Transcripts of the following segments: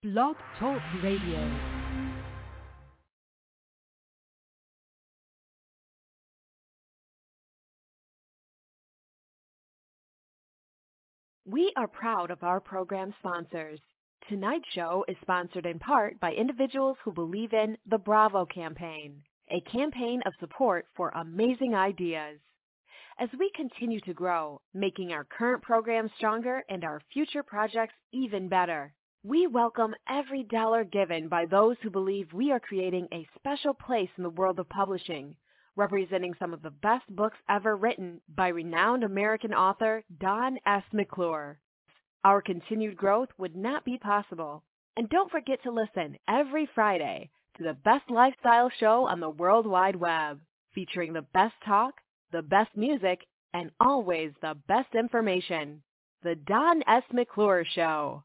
Blog Talk Radio. We are proud of our program sponsors. Tonight's show is sponsored in part by individuals who believe in the Bravo campaign, a campaign of support for amazing ideas. As we continue to grow, making our current programs stronger and our future projects even better, we welcome every dollar given by those who believe we are creating a special place in the world of publishing, representing some of the best books ever written by renowned American author Don S. McClure. Our continued growth would not be possible. And don't forget to listen every Friday to the best lifestyle show on the World Wide Web, featuring the best talk, the best music, and always the best information. The Don S. McClure Show.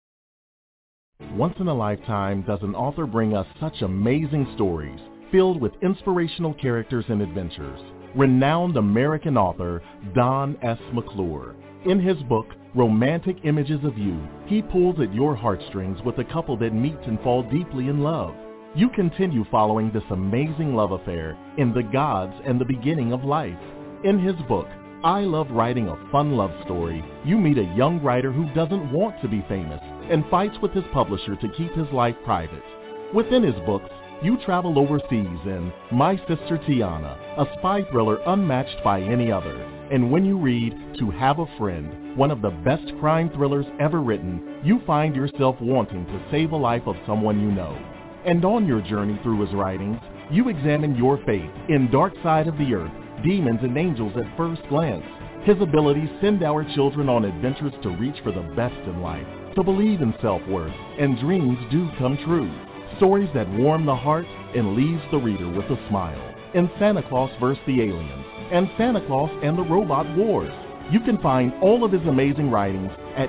Once in a lifetime does an author bring us such amazing stories filled with inspirational characters and adventures. Renowned American author Don S. McClure. In his book, Romantic Images of You, he pulls at your heartstrings with a couple that meet and fall deeply in love. You continue following this amazing love affair in The Gods and the Beginning of Life. In his book, I Love Writing a Fun Love Story, you meet a young writer who doesn't want to be famous and fights with his publisher to keep his life private. Within his books, you travel overseas in My Sister Tiana, a spy thriller unmatched by any other. And when you read To Have a Friend, one of the best crime thrillers ever written, you find yourself wanting to save a life of someone you know. And on your journey through his writings, you examine your faith in Dark Side of the Earth, Demons and Angels at First Glance. His abilities send our children on adventures to reach for the best in life, to believe in self-worth, and dreams do come true. Stories that warm the heart and leaves the reader with a smile. In Santa Claus vs. the Aliens and Santa Claus and the Robot Wars. You can find all of his amazing writings at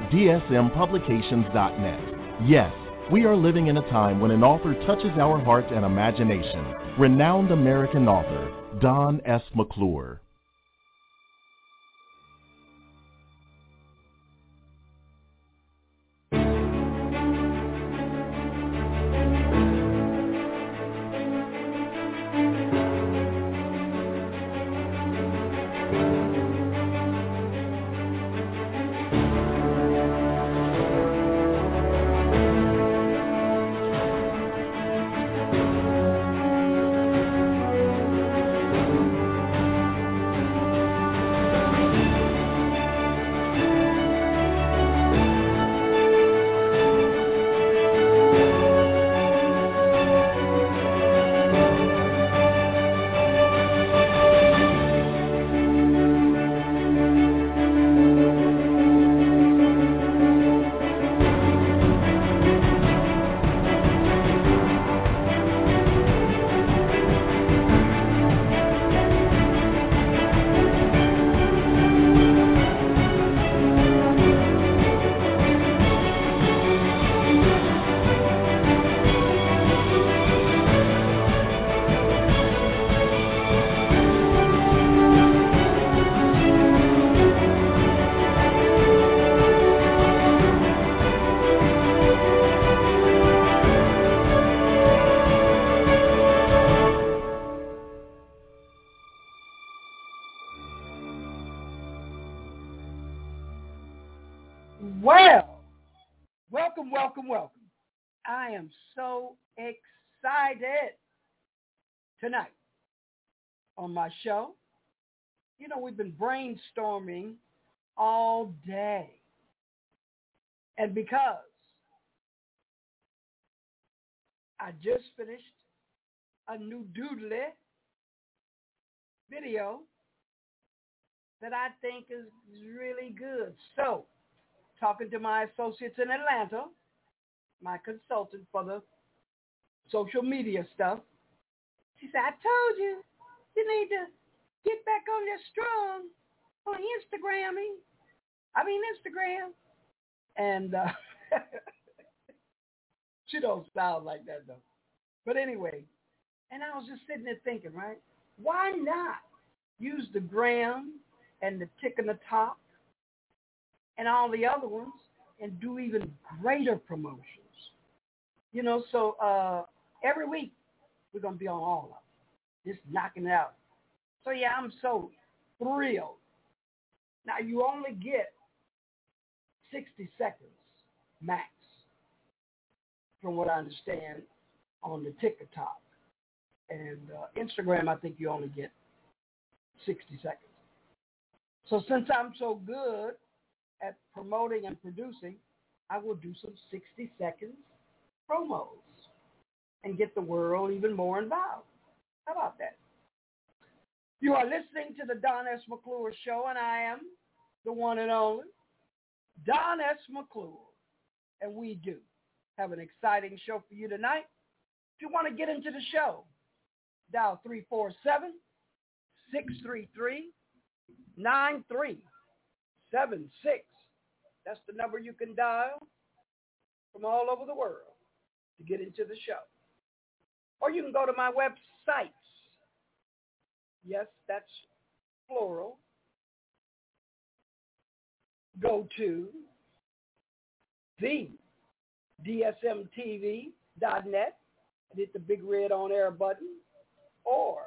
dsmpublications.net. Yes, we are living in a time when an author touches our heart and imagination. Renowned American author Don S. McClure. Welcome. I am so excited tonight on my show. You know, we've been brainstorming all day. And because I just finished a new doodly video that I think is really good. So, talking to my associates in Atlanta, my consultant for the social media stuff, she said, I told you, you need to get back on your strong on Instagram. And she don't sound like that, though. But anyway, and I was just sitting there thinking, right, why not use the gram and the tick in the top and all the other ones and do even greater promotions? So every week we're going to be on all of them, just knocking it out. So, yeah, I'm so thrilled. Now, you only get 60 seconds max, from what I understand, on the TikTok. And Instagram, I think you only get 60 seconds. So since I'm so good at promoting and producing, I will do some 60 seconds promos and get the world even more involved. How about that? You are listening to the Don S. McClure Show, and I am the one and only Don S. McClure. And we do have an exciting show for you tonight. If you want to get into the show, dial 347-633-9376. That's the number you can dial from all over the world to get into the show. Or you can go to my websites. Yes, that's plural. Go to the dsmtv.net and hit the big red on air button, or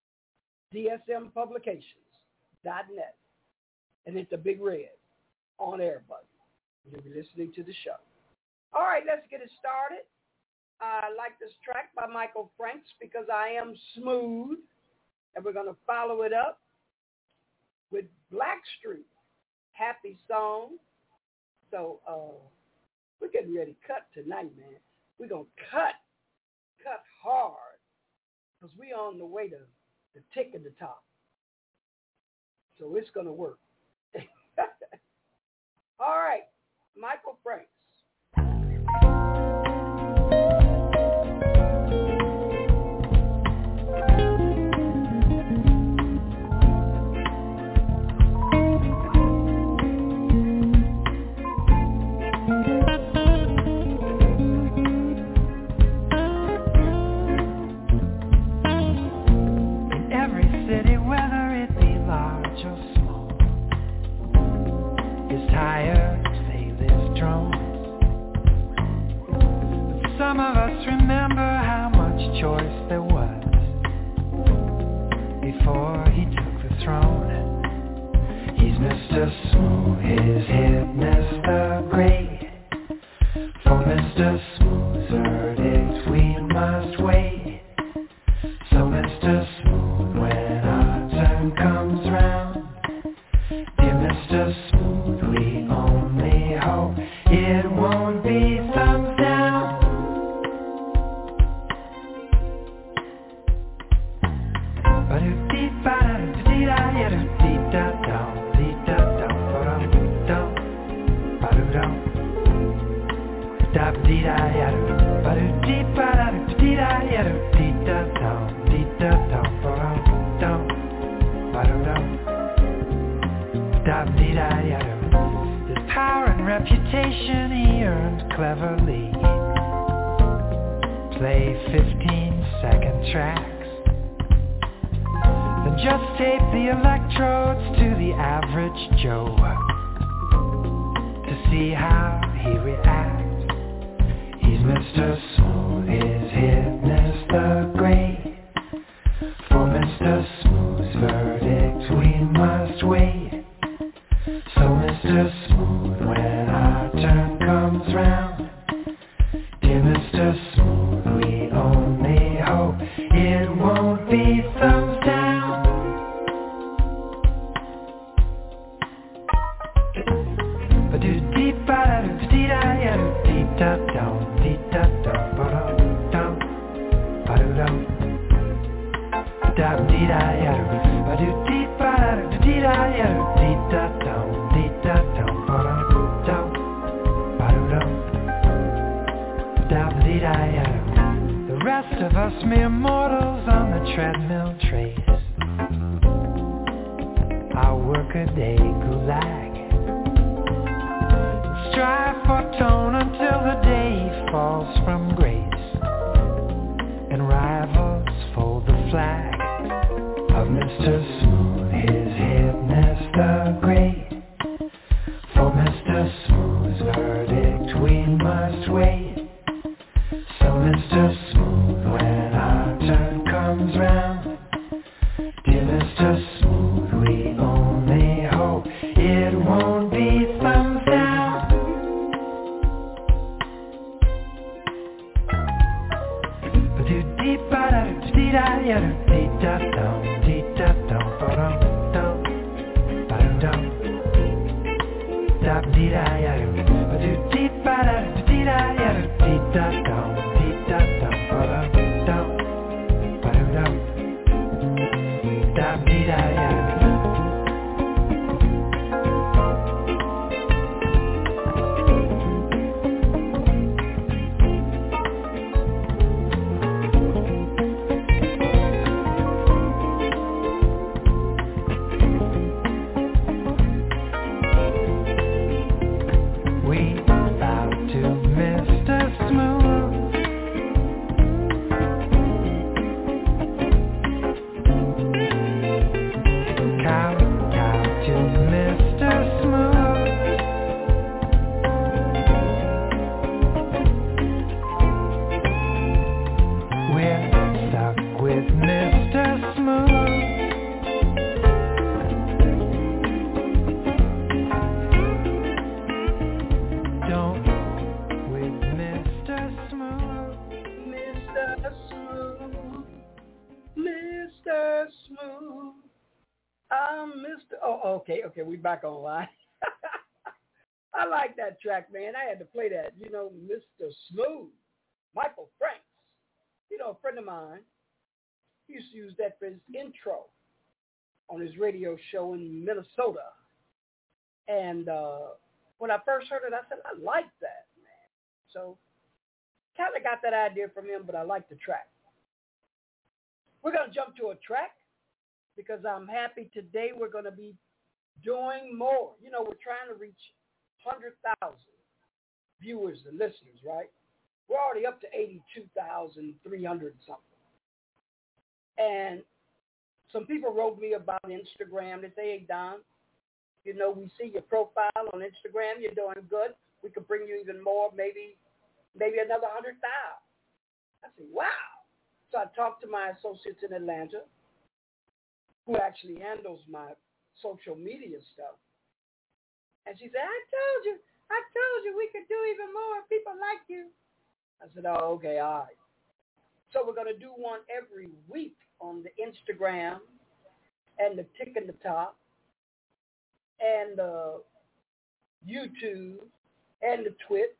dsmpublications.net and hit the big red on air button. You'll be listening to the show. All right, let's get it started. I like this track by Michael Franks, Because I Am Smooth, and we're going to follow it up with Blackstreet, Happy Song. So we're getting ready to cut tonight, man. We're going to cut hard, because we're on the way to the tick at the top. So it's going to work. All right, Michael Franks. Some of us remember how much choice there was before he took the throne. He's Mr. Smooth, his hit Mr. Great. For Mr. Smooth's verdict we must wait. So Mr. Smooth, when our turn comes round, dear Mr. Smooth, we only hope it won't be thumbs down. His power and reputation he earned cleverly. Play 15-second tracks, then just tape the electrodes to the average Joe to see how he reacts. He's Mr. Smooth, his hit Mr. Great. For Mr. Smooth's verdict we must wait. So Mr. Smooth, when our turn comes round, dear Mr. Smooth, we only hope it won't be thumbs down. The rest of us mere mortals on the treadmill trace our workaday gulag, strive for tone until the day falls from grace and rivals fold the flag of Mr. Smooth, his hit Mr. Great. For Mr. Smooth's verdict we must wait. So Okay, we back online. I like that track, man. I had to play that. You know, Mr. Smooth, Michael Franks. You know, a friend of mine, he used to use that for his intro on his radio show in Minnesota. And when I first heard it, I said, I like that, man. So kind of got that idea from him, but I like the track. We're going to jump to a track because I'm happy today we're going to be doing more. You know, we're trying to reach 100,000 viewers and listeners, right? We're already up to 82,300 something. And some people wrote me about Instagram. They say, hey, Don, you know, we see your profile on Instagram. You're doing good. We could bring you even more, maybe another 100,000. I said, wow. So I talked to my associates in Atlanta who actually handles my social media stuff. And she said, I told you we could do even more. People like you. I said, oh, okay, all right. So we're going to do one every week on the Instagram and the Tick in the Top and the YouTube and the tweet.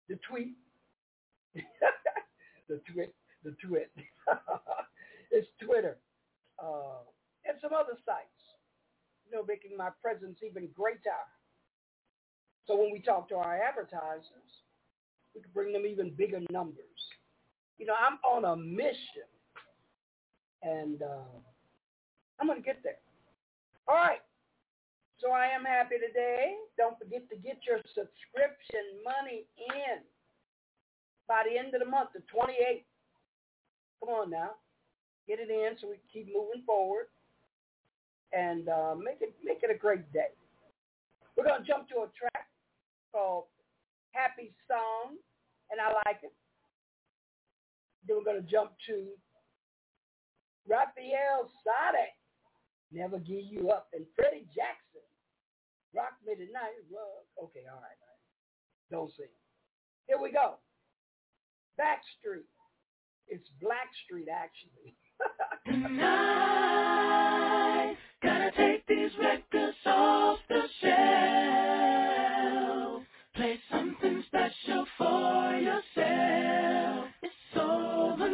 It's Twitter. And some other sites. You know, making my presence even greater. So when we talk to our advertisers, we can bring them even bigger numbers. You know, I'm on a mission, and I'm going to get there. All right. So I am happy today. Don't forget to get your subscription money in by the end of the month, the 28th. Come on now. Get it in so we can keep moving forward. And make it a great day. We're going to jump to a track called Happy Song, and I like it. Then we're going to jump to Raphael Saade, Never Give You Up, and Freddie Jackson, Rock Me Tonight. Okay, all right. Don't sing. Here we go. Backstreet. It's Blackstreet, actually. Tonight, gotta take these records off the shelf. Play something special for yourself. It's over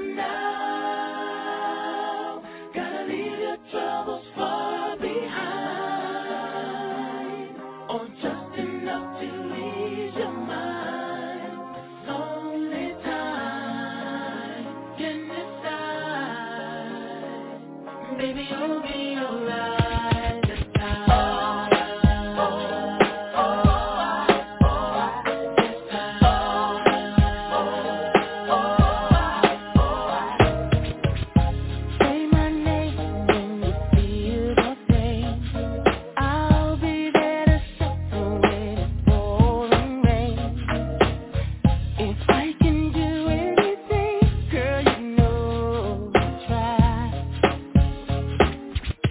now. Gotta leave your troubles far behind. Or just enough to ease your mind. It's only time can decide. Baby, you'll be alright this time. Say my name when you feel the pain. I'll be there to suffer when it's pouring rain. If I can do anything, girl, you know I'll try.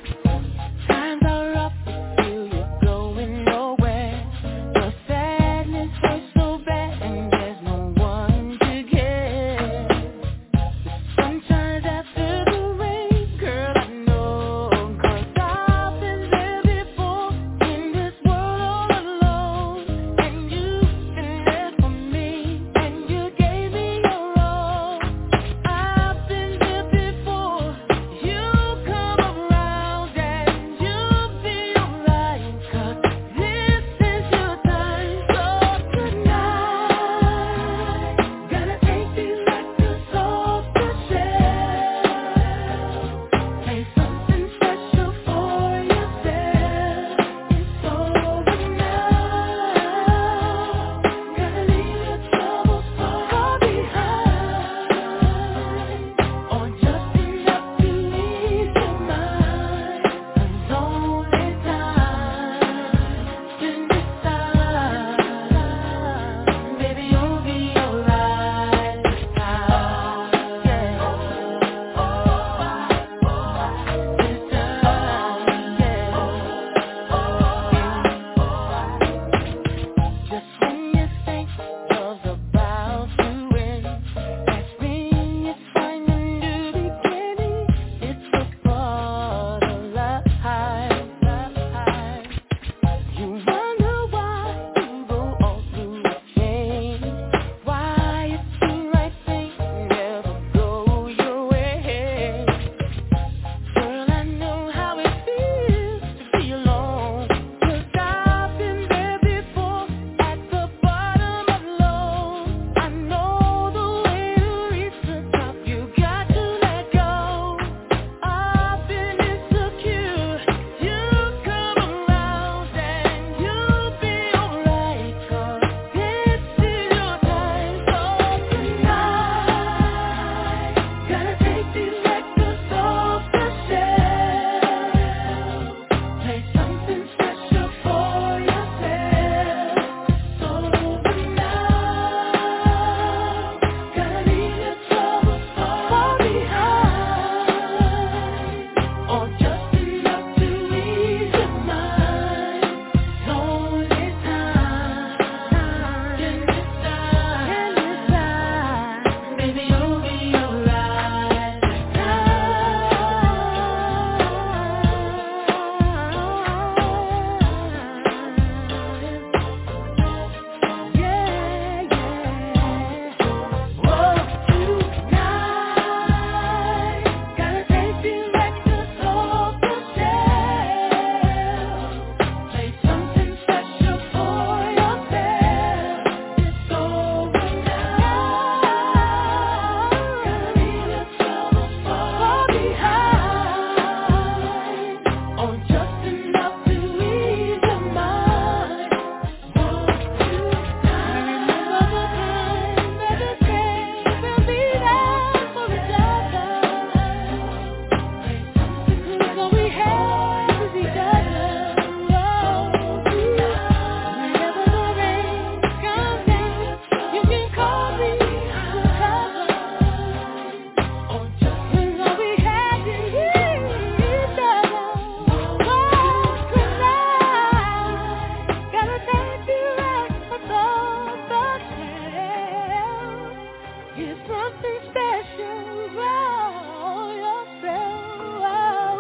something special for yourself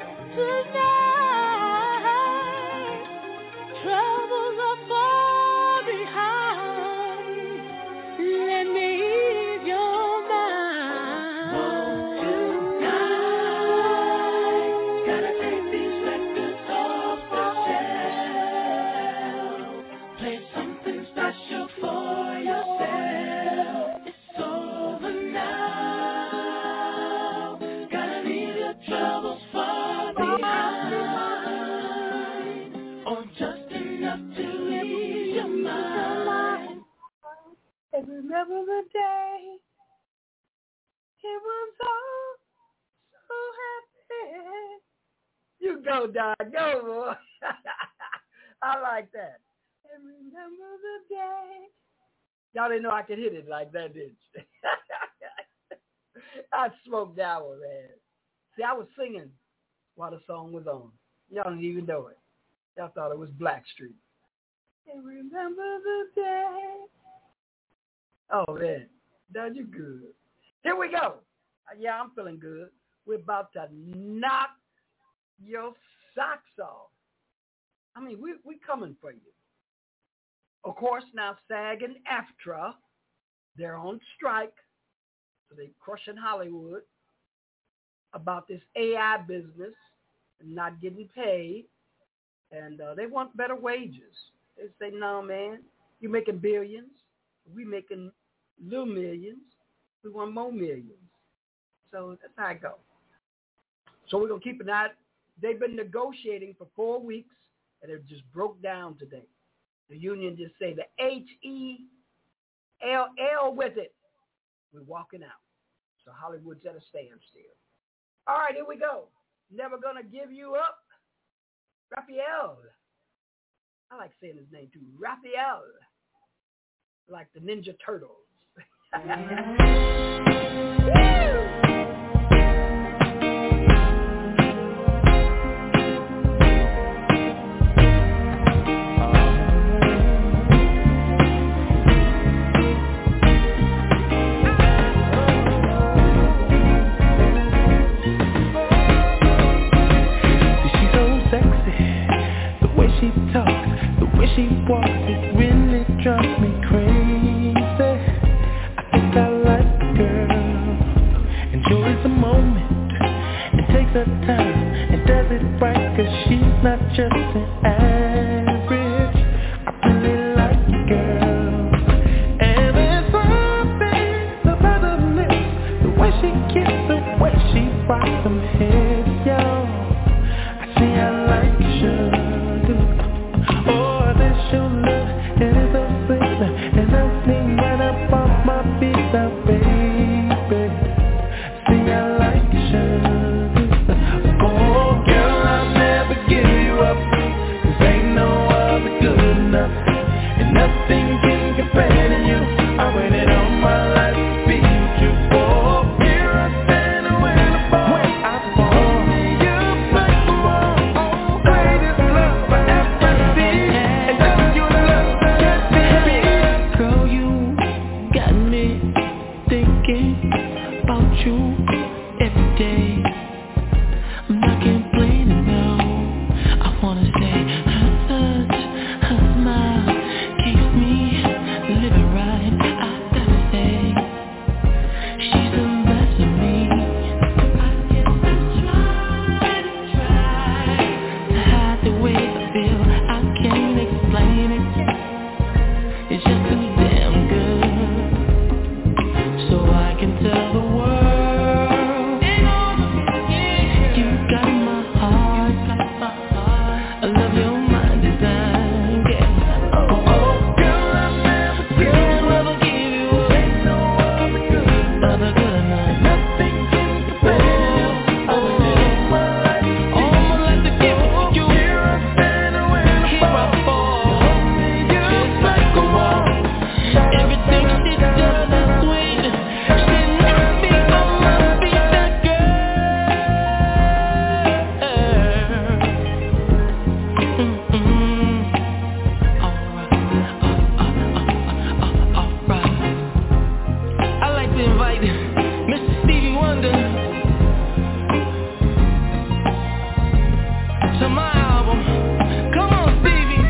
tonight. Troubles are far behind. Let me ease your mind. Tonight, gotta take these records off the shelf. Play something special for yourself. It's over now. Gotta leave your troubles far behind. Or just enough to ease your mind. And remember the day it was all so happy. You go, Don. Go, boy. I like that. And remember the day. Y'all didn't know I could hit it like that, did you? I smoked that one, man. See, I was singing while the song was on. Y'all didn't even know it. Y'all thought it was Blackstreet. And remember the day. Oh, man. Done you good. Here we go. Yeah, I'm feeling good. We're about to knock your socks off. I mean, we coming for you. Of course, now SAG and AFTRA, they're on strike. So they're crushing Hollywood about this AI business and not getting paid. And they want better wages. They say, no, man, you're making billions. We making little millions. We want more millions. So that's how it goes. So we're going to keep an eye. They've been negotiating for 4 weeks, and it just broke down today. The union just say the H-E-L-L with it. We're walking out. So Hollywood's at a standstill. All right, here we go. Never Gonna Give You Up. Raphael. I like saying his name too. Raphael. Like the Ninja Turtles. She walks, it really drives me crazy. I think I like the girl, enjoys the moment, and takes her time, and does it right, cause she's not just an average. I really like the girl, and there's something about her lips, the way she kisses, the way she rocks them hips, yo. I see I like sugar. Your love, it is so sweet, and I sing right up off my feet, now, baby. See, I like sugar. Oh, girl, I'll never give you up, cause ain't no other good enough, and nothing can compare to you. I waited all my life to be with you. Oh, here I stand with a ball. When I fall, you break the wall. Greatest love I ever seen. About you every day. I'm not complaining, no. I wanna say her touch, her smile keeps me living right. I gotta say, she's the best of me. I guess I try to hide the way I feel. I can't explain it. It's just too damn good. So I can tell the world, you got my heart. I love your mind design, yeah. Oh, girl, I'll never give you up. Ain't no other good enough. Nothing can compare. I would live my life to give it to you. Here I stand when I fall. Just like a wall. Everything she does is sweet. invite Mr. Stevie Wonder to my album. Come on, Stevie.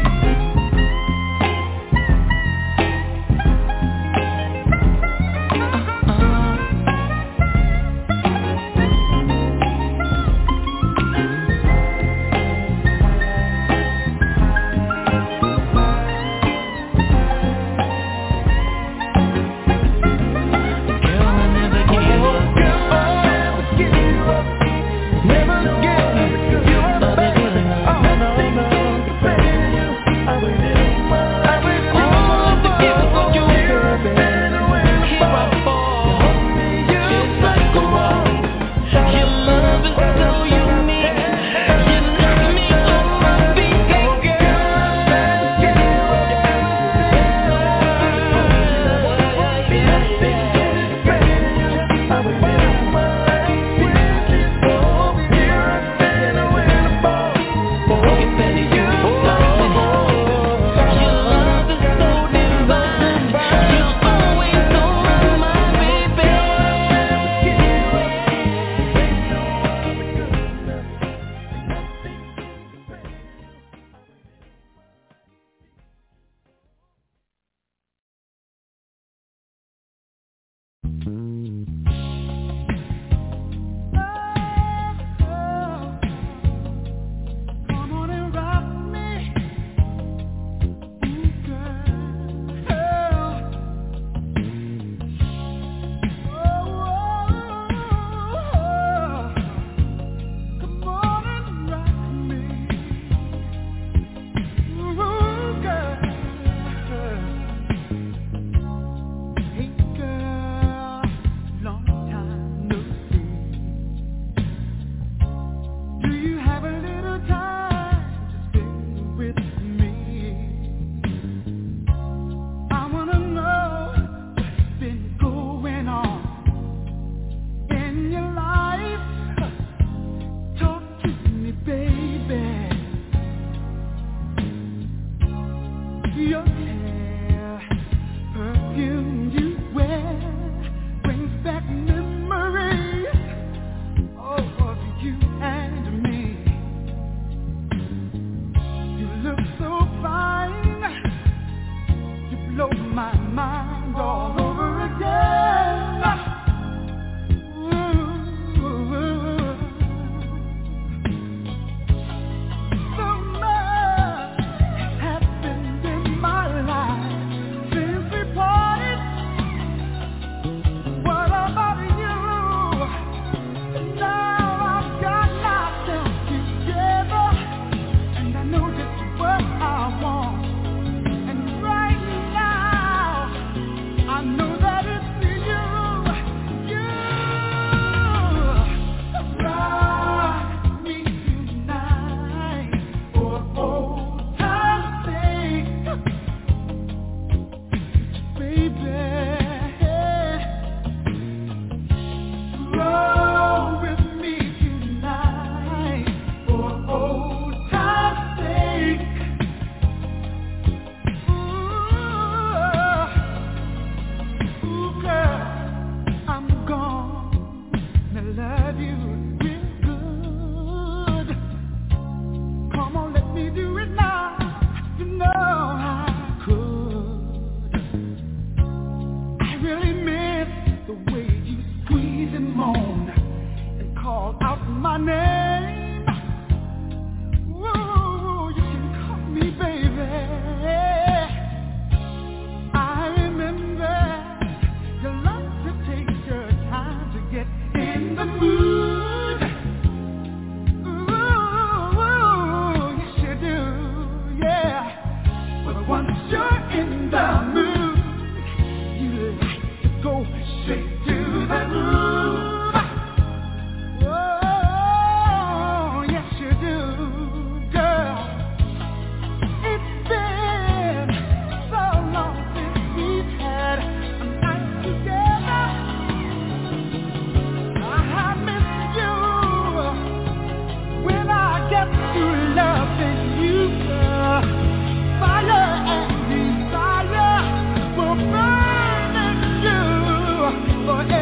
Forever.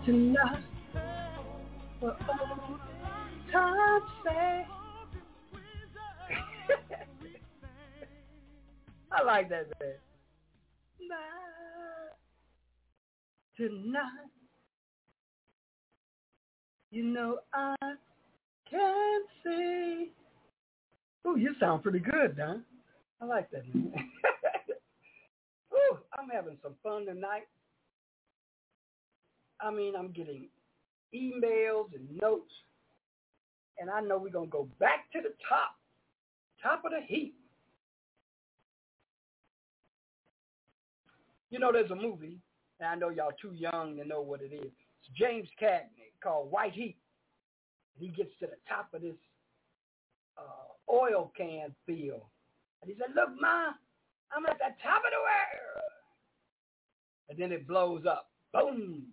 tonight for old time's sake. I like that, man. Tonight, you know I can see. Oh, you sound pretty good, Don. I like that, man. Ooh, I'm having some fun tonight. I mean, I'm getting emails and notes, and I know we're going to go back to the top of the heap. You know, there's a movie, and I know y'all too young to know what it is. It's James Cagney called White Heat. He gets to the top of this oil can field, and he said, "Look, Ma, I'm at the top of the world." And then it blows up. Boom.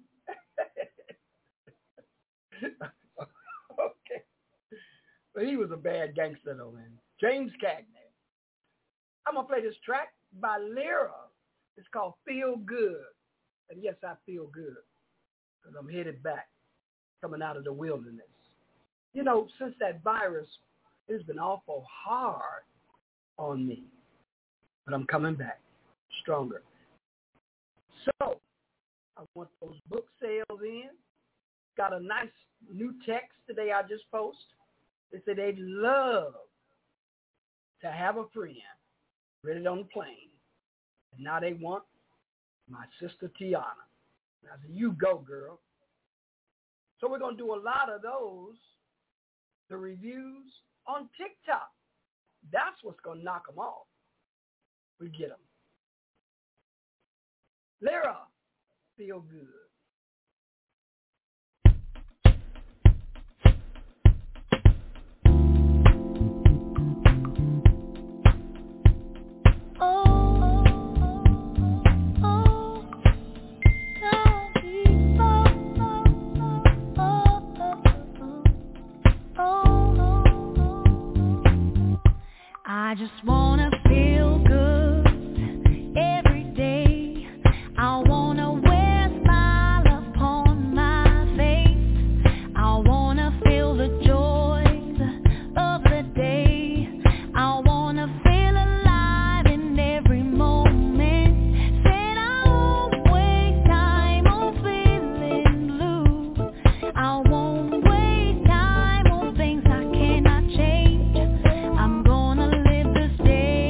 Okay. But he was a bad gangster, though, man. James Cagney. I'm going to play this track by Lyra. It's called Feel Good. And yes, I feel good because I'm headed back, coming out of the wilderness. You know, since that virus, it's been awful hard on me. But I'm coming back stronger. So, I want those book sales in. Got a nice new text today I just posted. They said they'd love to have a friend ready on the plane. And now they want my sister Tiana. And I said, you go, girl. So we're going to do a lot of those, the reviews on TikTok. That's what's going to knock them off. We get them. Lyra, Feel Good. I just wanna feel good every day. I wanna wear a smile upon my face. I wanna feel the joys of the day. I wanna feel alive in every moment. Said I won't waste time on feeling blue. I won't waste time on things I cannot change. I'm gonna live this day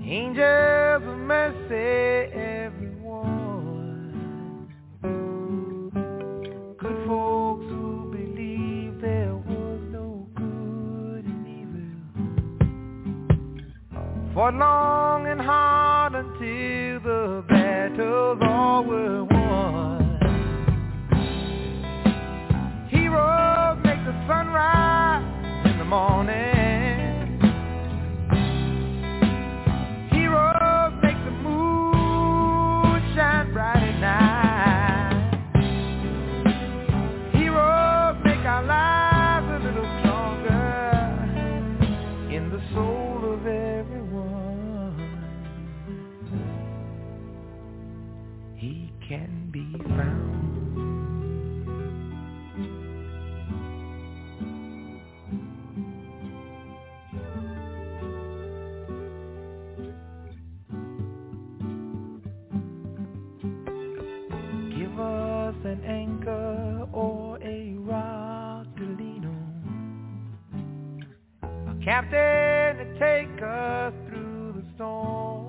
Angels of mercy, everyone. Good folks who believe there was no good in evil. Fought long and hard until the battles all were won. Heroes make the sun rise in the morning. Can be found. Give us an anchor or a rock to lean on, a captain to take us through the storm.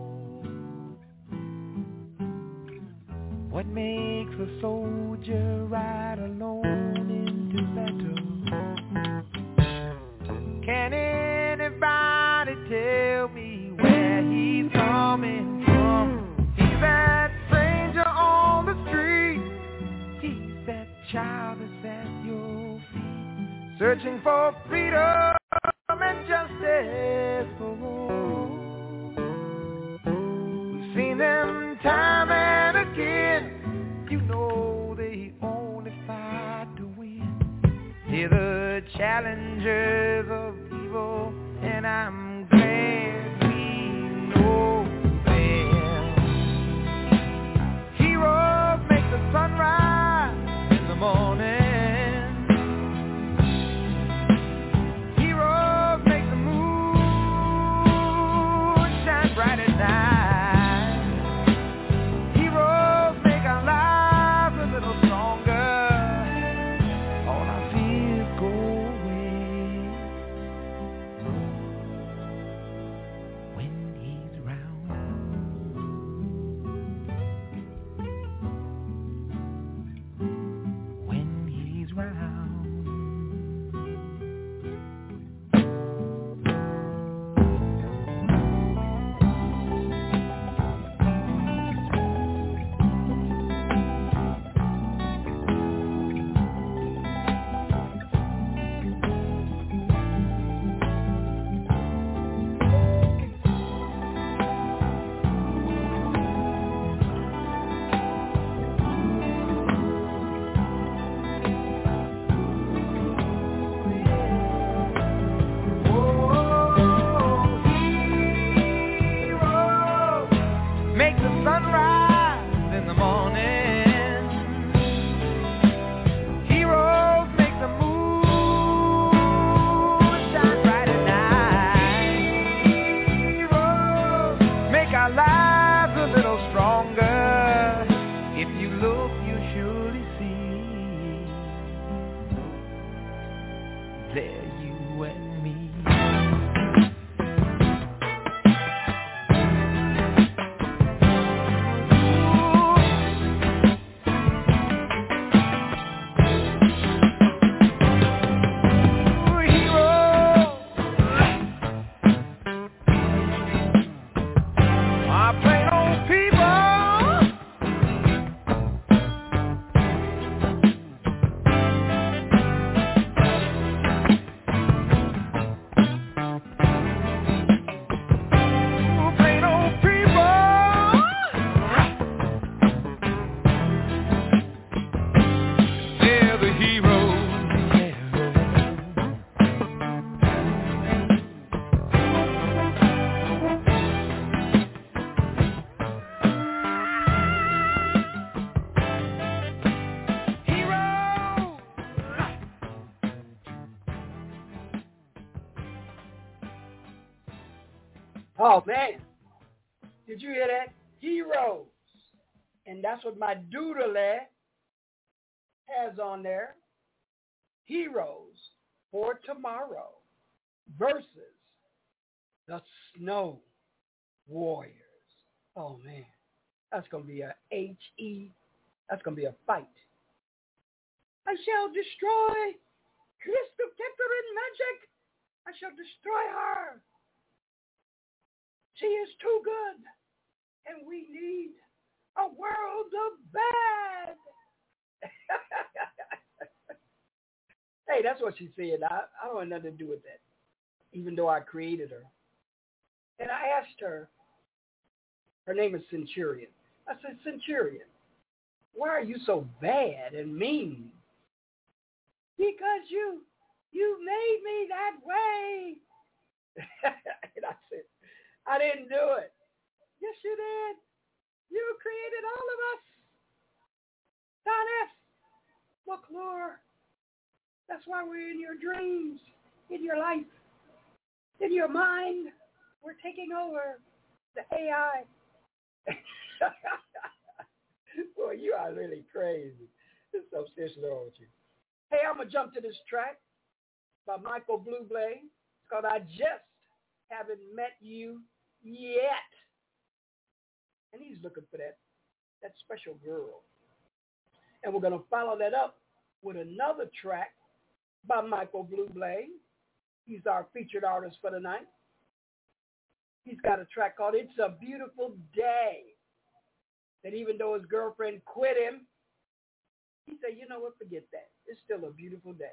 What makes a soldier ride alone into battle? Can anybody tell me where he's coming from? He's that stranger on the street. He's that child that's at your feet, searching for freedom and justice for all. We've seen them time and again. You know they only fight to win. They're the challengers of evil, and I'm glad we know them. Heroes make the sun rise in the morning. Heroes make the moon shine bright at night. Oh, man. Did you hear that? Heroes. And that's what my doodle has on there. Heroes for tomorrow versus the snow. Warriors. Oh, man. That's going to be a H-E. That's going to be a fight. I shall destroy crystal Catherine magic. I shall destroy her. She is too good. And we need a world of bad. Hey, that's what she said. I don't have nothing to do with that, even though I created her. And I asked her name is Centurion. I said, Centurion, why are you so bad and mean? Because you made me that way. And I said, I didn't do it. Yes, you did. You created all of us. Don F. McClure. That's why we're in your dreams, in your life, in your mind. We're taking over the AI. Boy, you are really crazy. This is so seriously wrong with you. Hey, I'm going to jump to this track by Michael Bublé. It's called I Just Haven't Met You Yet. And he's looking for that special girl. And we're going to follow that up with another track by Michael Bublé. He's our featured artist for the night. He's got a track called It's a Beautiful Day. That even though his girlfriend quit him, he said, you know what, forget that. It's still a beautiful day.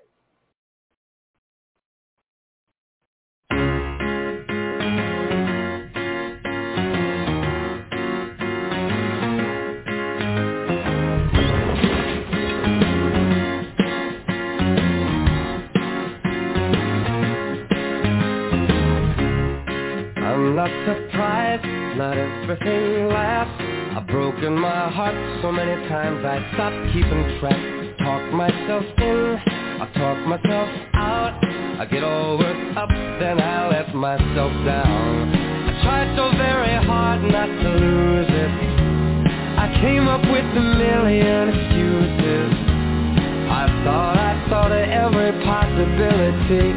I'm not surprised, not everything lasts. I've broken my heart so many times I stopped keeping track. Talk myself in, I talk myself out. I get all worked up, then I let myself down. I tried so very hard not to lose it. I came up with a million excuses. I thought of every possibility.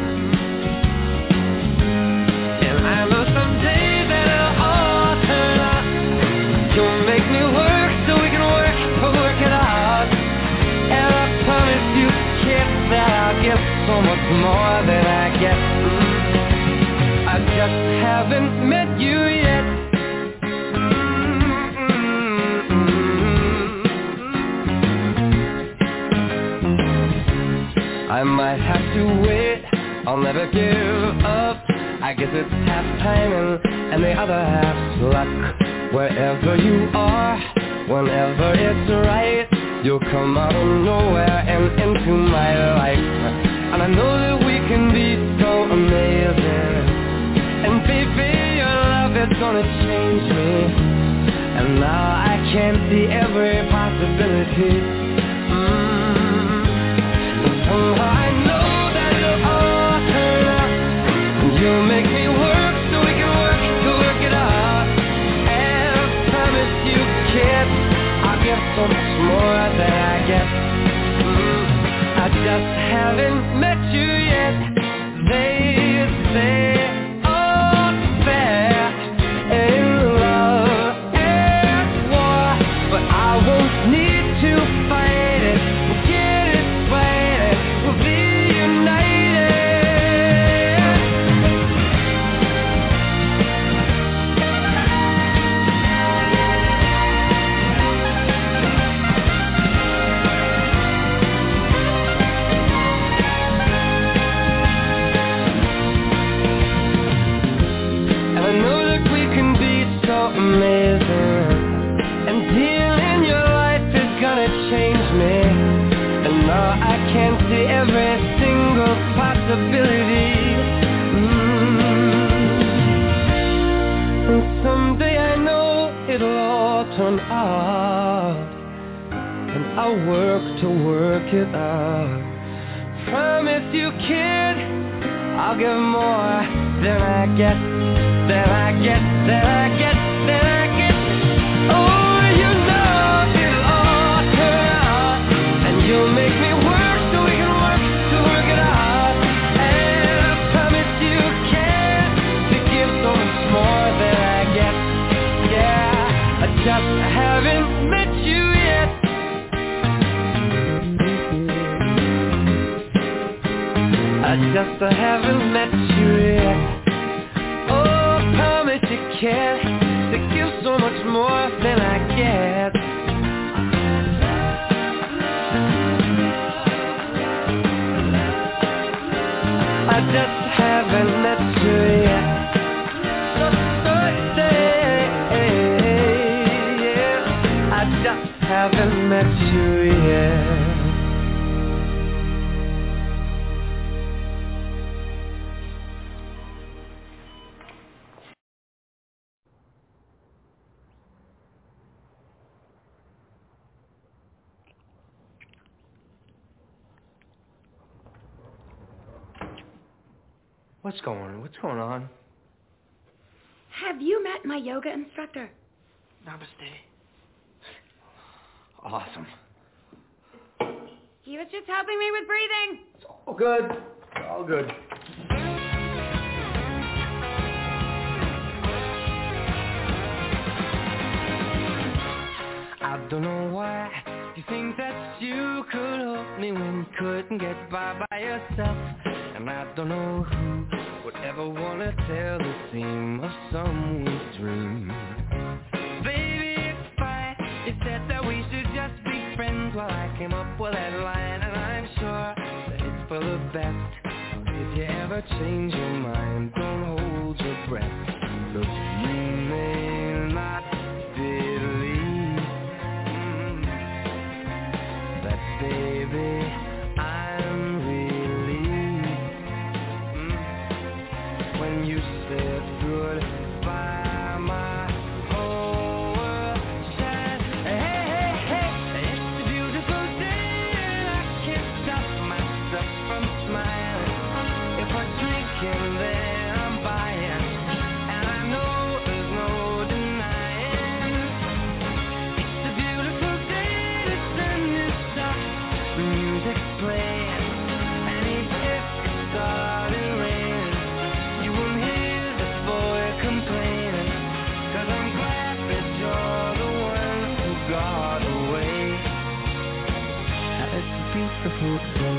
And I know someday that it'll all turn out. You'll make me work so we can work it out. And I promise you, kid, that I'll get so much more than I get. I just haven't met you yet. I might have to wait, I'll never give up. I guess it's half timing and the other half's luck. Wherever you are, whenever it's right, you'll come out of nowhere and into my life. And I know that we can be so amazing. And baby, your love is gonna change me. And now I can see every possibility. And somehow I know that it'll all turn out. And you'll make me work so we can work it out. And I promise you, kid, I'll get so much more than I get. I just haven't met you yet. They say, oh, fair in love and war, but I won't need to fight it. We'll get it fighting. We'll be united. And I know that we can be so amazing. And being in your life is gonna change me. And now I can see every single possibility. And someday I know it'll all turn out. And I'll work to work it out. Promise you, kid, I'll give more than I get, than I get, than I get, than I get. Oh, you know it'll all turn out. And you'll make me work so we can work it out. And I promise you, kid, to give so much more than I get. just haven't met you yet. I just haven't met you yet. Oh, promise you care to give so much more than I get. I just haven't met you yet. So yeah, I just haven't met you yet. What's going on? Have you met my yoga instructor? Namaste. Awesome. He was just helping me with breathing. It's all good. All good. I don't know why you think that you could help me when you couldn't get by yourself. And I don't know who would ever want to tell the seam of someone's dream. Baby, it's fine. You said that we should just be friends. Well, I came up with that line, and I'm sure that it's for the best. If you ever change your mind, don't hold your breath. Look, you may not believe that, baby, I'm relieved when you said goodbye. My whole world shined. Hey, hey, hey, it's a beautiful day, and I can't stop myself from smiling. If we're drinking, then I'm buying, and I know there's no denying. It's a beautiful day, the sun is up, the music's playing, and even if it started raining, you won't hear this boy complaining, 'cause I'm glad that you're the one who got away. Now it's a beautiful day.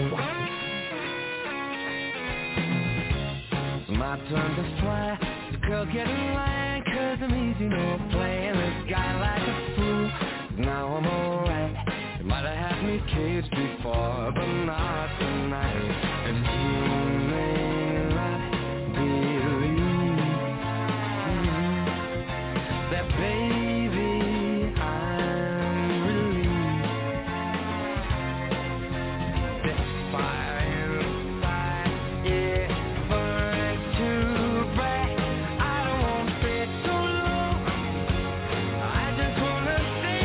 My turn to fly. The girl get in line, 'cause I'm easy, no playing this guy like a fool. Now I'm alright. You might have had me caged before, but not tonight. And you may not believe that, baby, I'm relieved. This fire inside, yeah, burns too bright. I don't want to stay too long. I just wanna say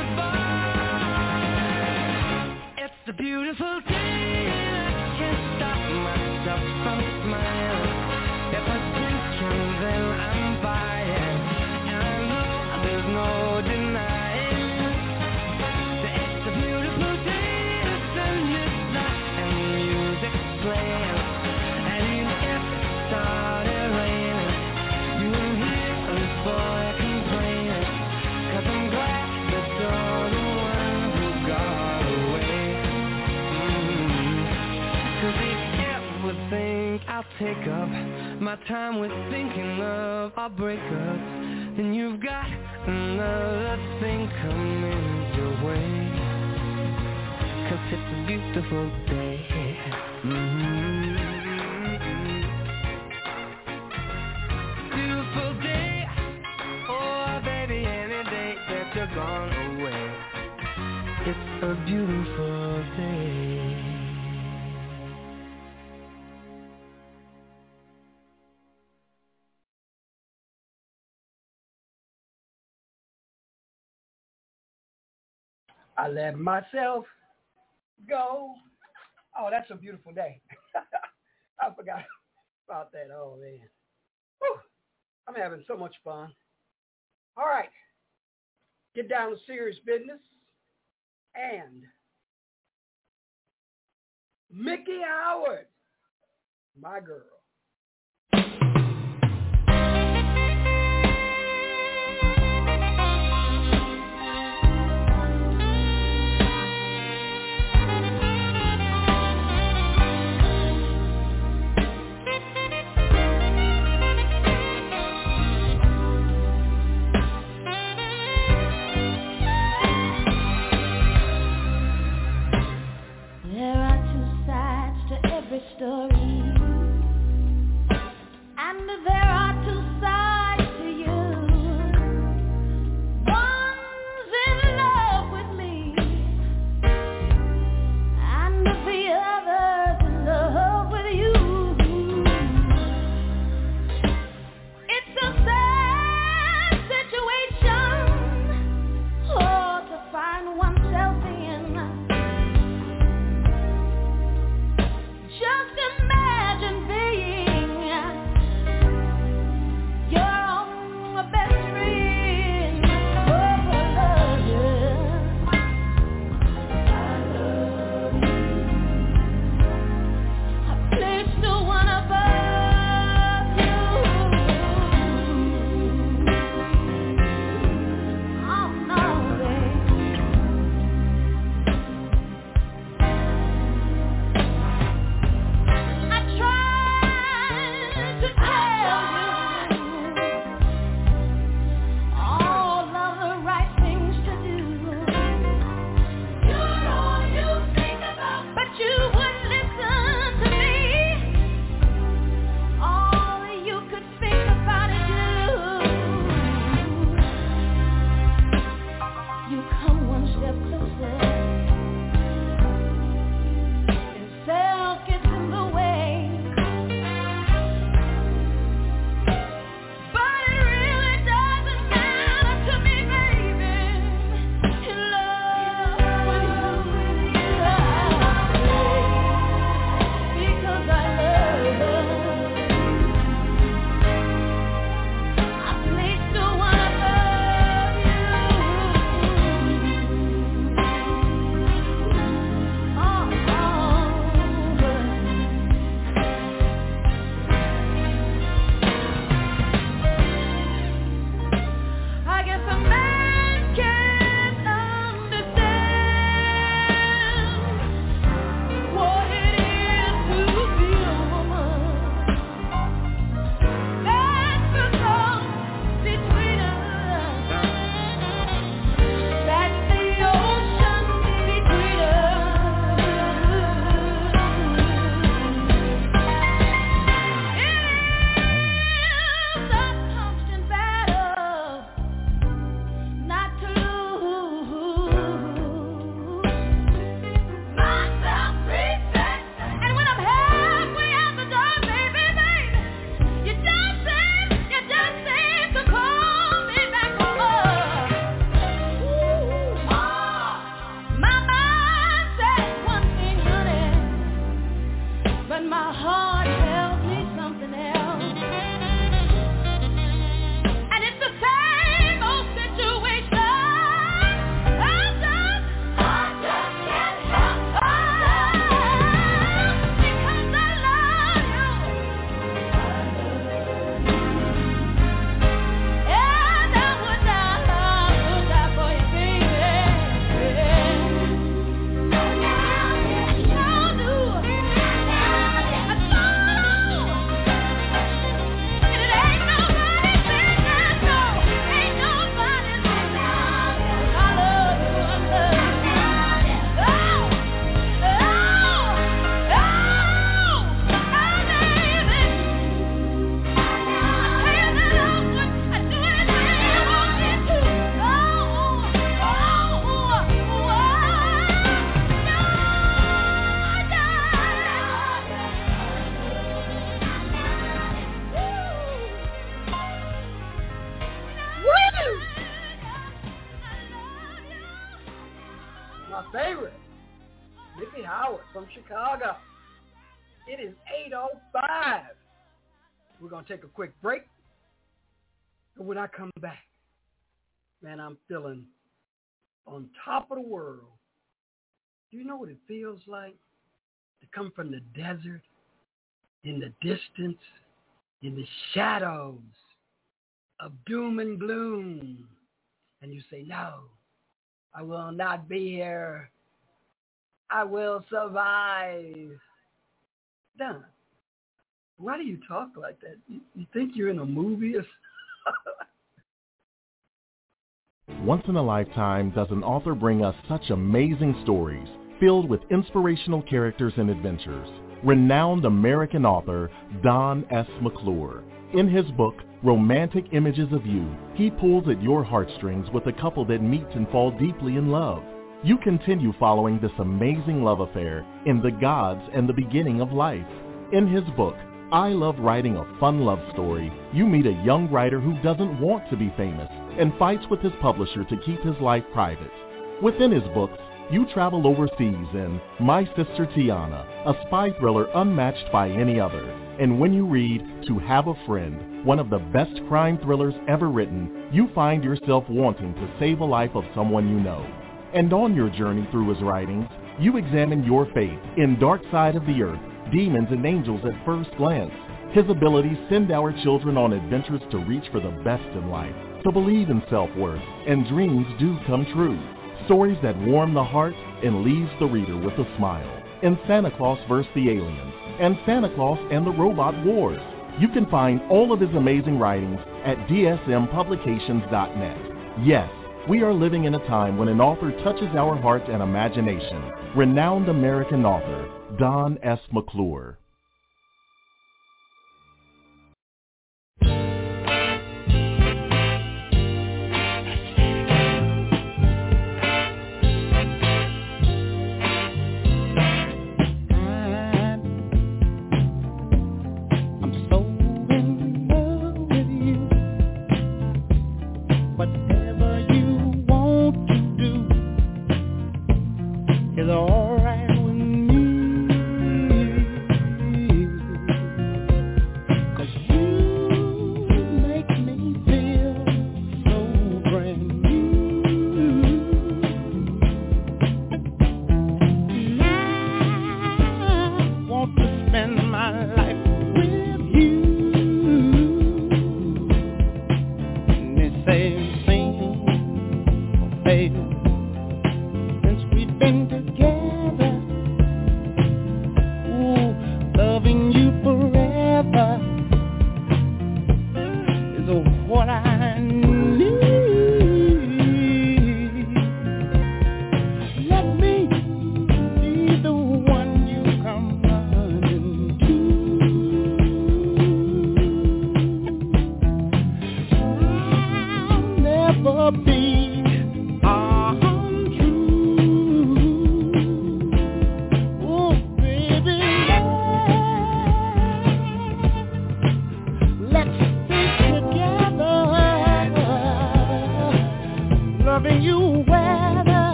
goodbye. It's a beautiful day, and I can't stop myself from smiling. If I'm drinking, then I'm buying, and I know there's no denying that it's a beautiful day. The sun is up and the music's playing, and even if it started raining, you won't hear this boy complaining, 'cause I'm glad that you're the one who got away. 'Cause if you ever think I'll take up my time with thinking of our breakups, then you've got another thing coming your way. 'Cause it's a beautiful day. Beautiful day. Oh, baby, any day that you're gone away. It's a beautiful day. I let myself go. Oh, that's a beautiful day. I forgot about that. Oh, man. Whew. I'm having so much fun. All right. Get down to serious business. And Mickey Howard, my girl. favorite, Nikki Howard from Chicago. It is 8:05. We're going to take a quick break. And when I come back, man, I'm feeling on top of the world. Do you know what it feels like to come from the desert, in the distance, in the shadows of doom and gloom, and you say, no, I will not be here. I will survive. Don, why do you talk like that? You think you're in a movie or Once in a lifetime does an author bring us such amazing stories filled with inspirational characters and adventures. Renowned American author Don S. McClure. In his book, Romantic Images of You, he pulls at your heartstrings with a couple that meet and fall deeply in love. You continue following this amazing love affair in The Gods and the Beginning of Life. In his book, I Love Writing a Fun Love Story, you meet a young writer who doesn't want to be famous and fights with his publisher to keep his life private. Within his books, you travel overseas in My Sister Tiana, a spy thriller unmatched by any other. And when you read To Have a Friend, one of the best crime thrillers ever written, you find yourself wanting to save a life of someone you know. And on your journey through his writings, you examine your faith in Dark Side of the Earth, Demons and Angels at First Glance. His abilities send our children on adventures to reach for the best in life, to believe in self-worth, and dreams do come true. Stories that warm the heart and leaves the reader with a smile. In Santa Claus vs. the Aliens and Santa Claus and the Robot Wars. You can find all of his amazing writings at dsmpublications.net. Yes, we are living in a time when an author touches our hearts and imagination. Renowned American author Don S. McClure.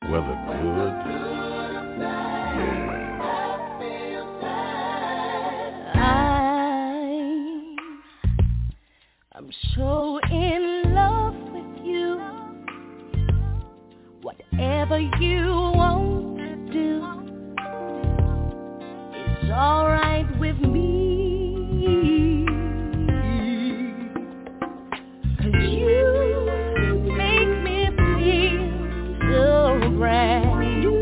Whether good, I'm so in love with you. Whatever you want to do is alright with me. 'Cause you make me feel so brand new.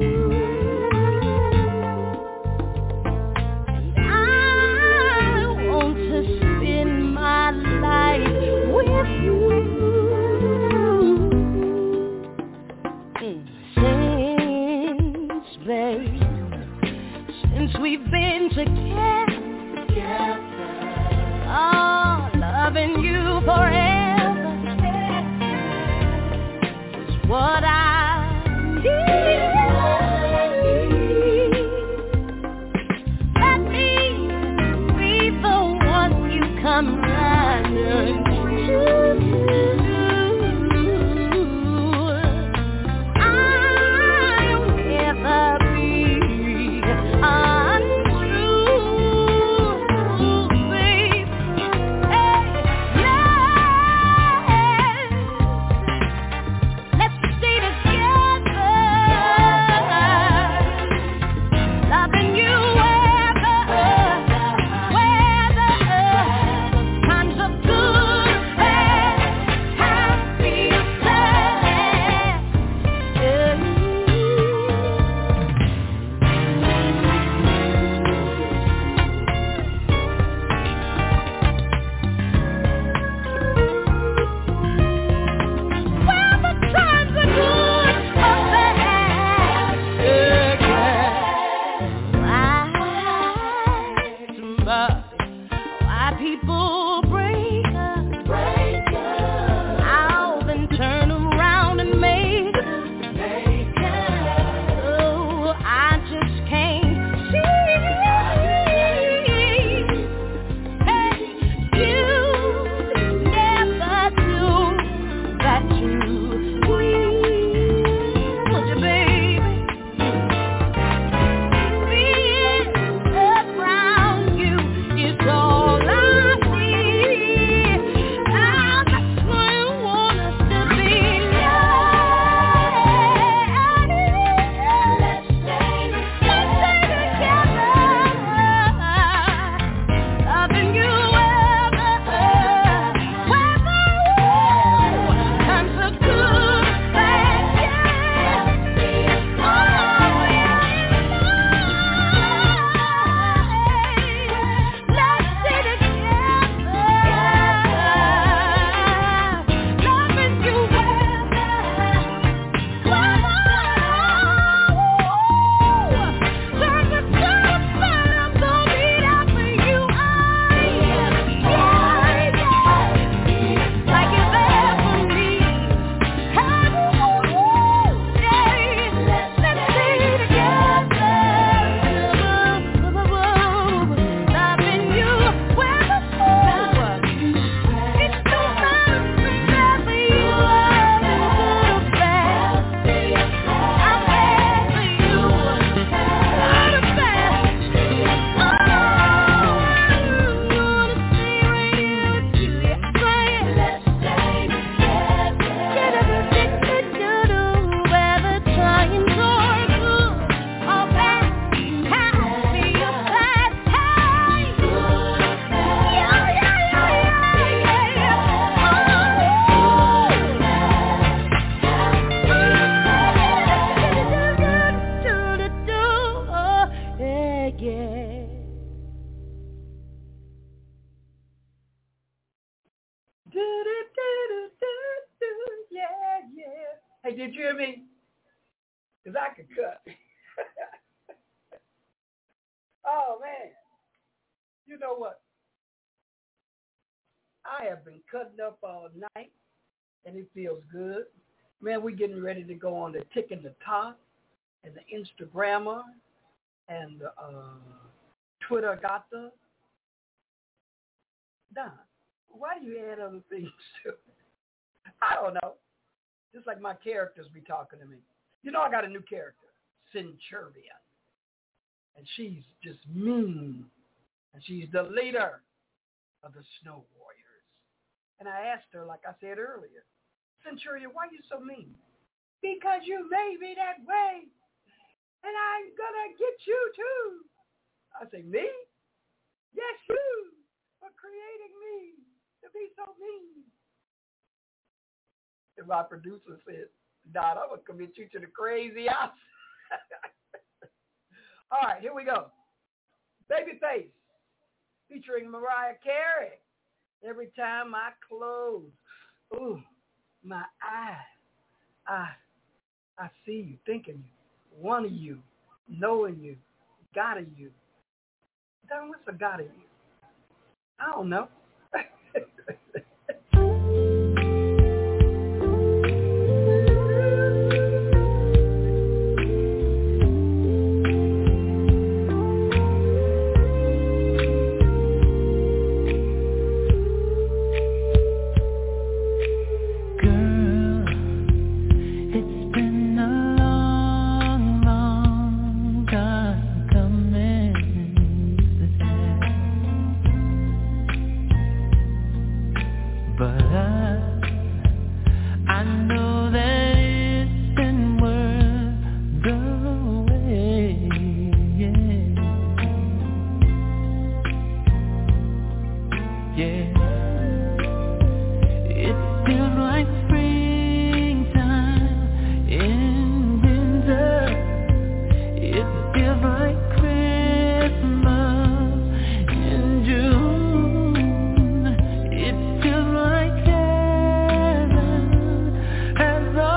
And I want to spend my life with you. Since we've been together, oh, loving you forever is what I need. Let me be the one you come running to. Hey, did you hear me? Because I could cut. Oh, man. You know what? I have been cutting up all night, and it feels good. Man, we're getting ready to go on the Tick and the Talk and the Instagrammer and the Twitter got the. Don, why do you add other things to it? I don't know. Just like my characters be talking to me. You know I got a new character, Centurion. And she's just mean. And she's the leader of the Snow Warriors. And I asked her, like I said earlier, Centurion, why are you so mean? Because you made me that way. And I'm going to get you too. I say, me? Yes, you, for creating me to be so mean. And my producer said, Don, I'm going to commit you to the crazy house. All right, here we go. Babyface, featuring Mariah Carey. Every time I close, ooh, my eyes, I see you, thinking you, wanting you, knowing you, got you. Don, what's a got you? I don't know. As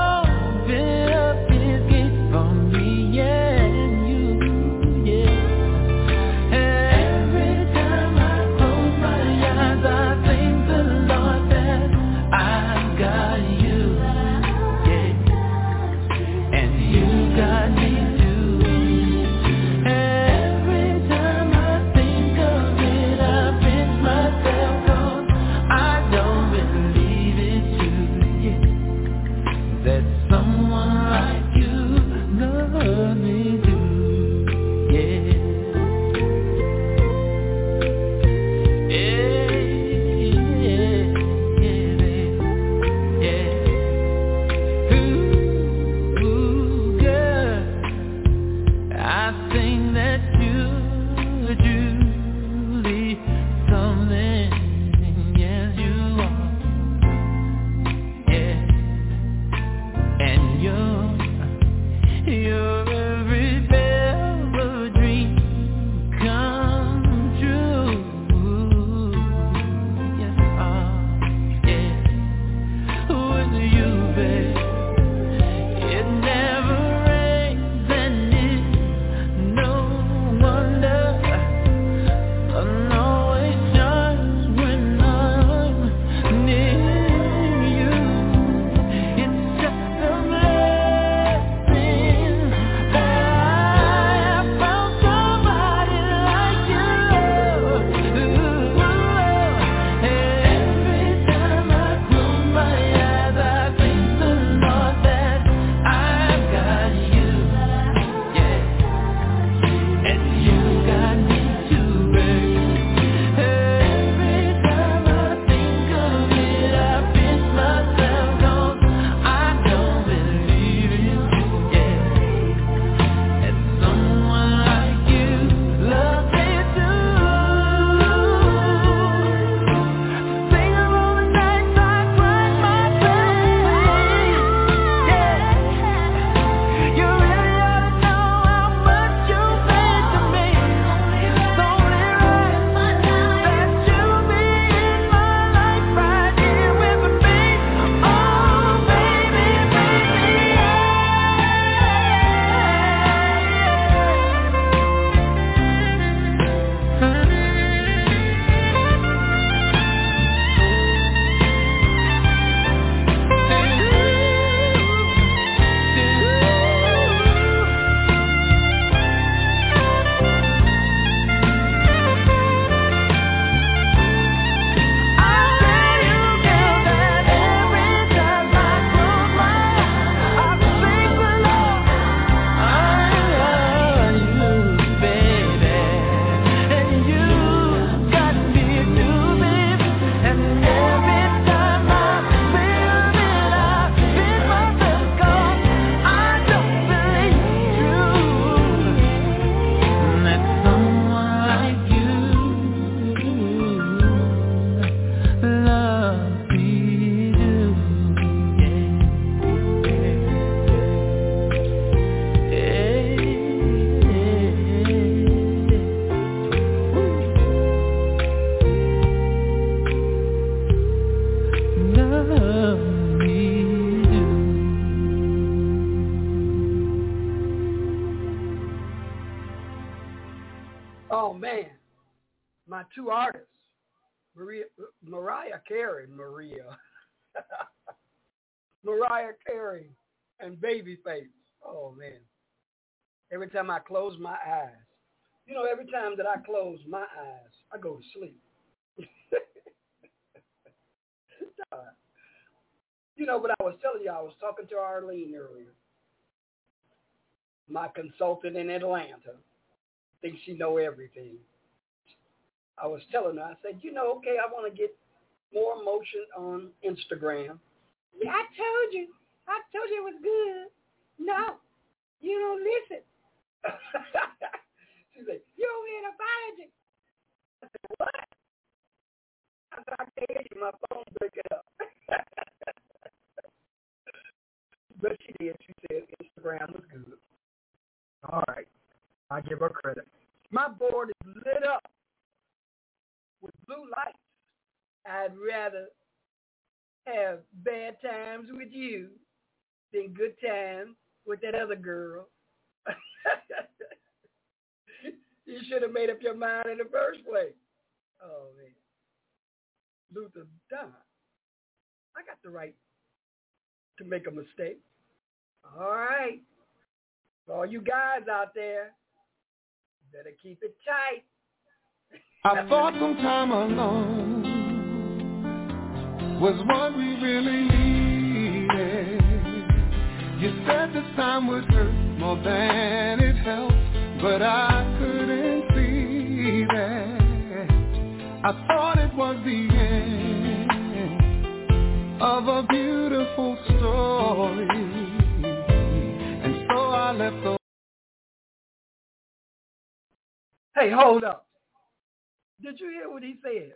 my two artists, Mariah Carey and Babyface. Oh, man. Every time I close my eyes, every time that I close my eyes, I go to sleep. But I was telling you, I was talking to Arlene earlier, my consultant in Atlanta. Thinks she know everything. I was telling her, I said, okay, I want to get more motion on Instagram. Yeah, I told you it was good. No, you don't listen. She said, you owe me an apology. I said, what? I said, I can't hear you. My phone breaking up. But she did. She said Instagram was good. All right. I give her credit. My board is lit up with blue lights. I'd rather have bad times with you than good times with that other girl. You should have made up your mind in the first place. Oh, man. Luther Don. I got the right to make a mistake. All right. For all you guys out there, better keep it tight. I thought some time alone was what we really needed. You said this time would hurt more than it helped, but I couldn't see that. I thought it was the end of a beautiful story, and so I left the... Hey, hold up. Did you hear what he said?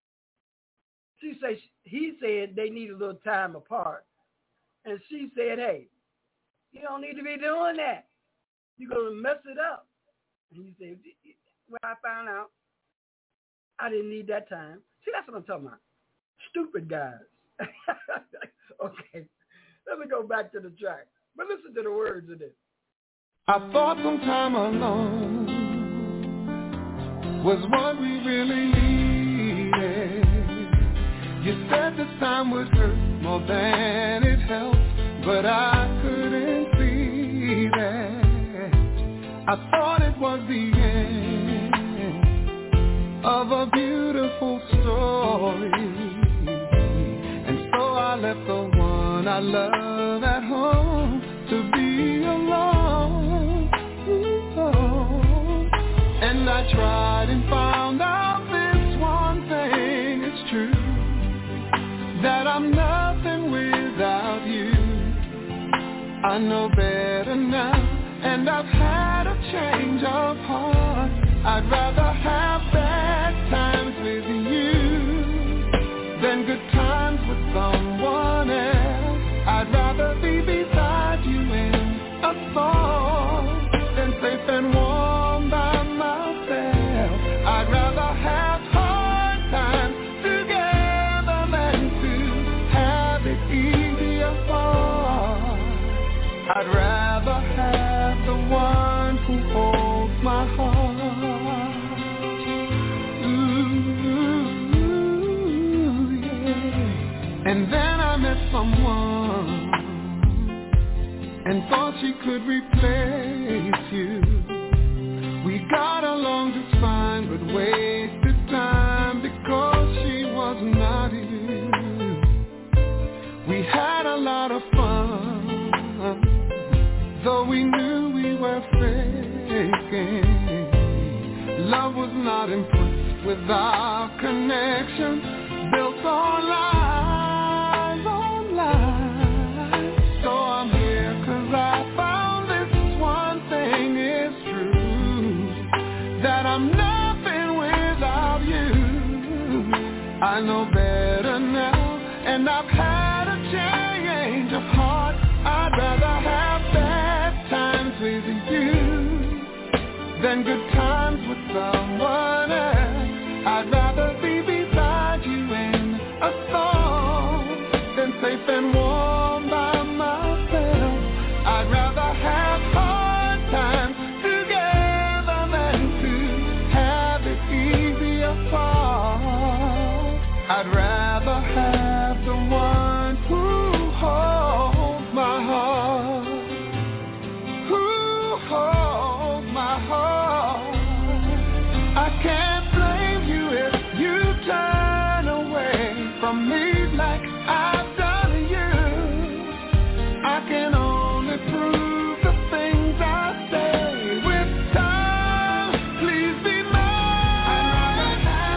He said they need a little time apart. And she said, hey, you don't need to be doing that. You're going to mess it up. And he said, well, I found out I didn't need that time. See, that's what I'm talking about. Stupid guys. Okay, let me go back to the track. But listen to the words of this. I thought some time alone was what we really needed. You said this time would hurt more than it helped, but I couldn't see that. I thought it was the end of a beautiful story, and so I left the one I love at home to be alone. And I tried and found out this one thing is true, that I'm nothing without you. I know better now, and I've had a change of heart. I'd rather have bad times with you than good times with someone else. I'd rather be beside you in a song than safe and warm by myself. I'd rather have hard times together than to have it easy apart. I'd rather have the one who holds my heart. Ooh, yeah. And then I met someone and thought she could replace you. We got along just fine, but wasted time because she was not you. We had a lot of fun, though we knew we were faking. Love was not impressed with our connection, built on lies, on lies. So I'm here 'cause I found this one thing is true, that I'm nothing without you. I know better now, and I've had a change of heart. I'd rather have bad times with you than good times with someone else. I'd rather be beside you in a song than safe and warm by myself. I'd rather have hard times together than to have it easy apart. I've done you. I can only prove the things I say. With time, please be mine.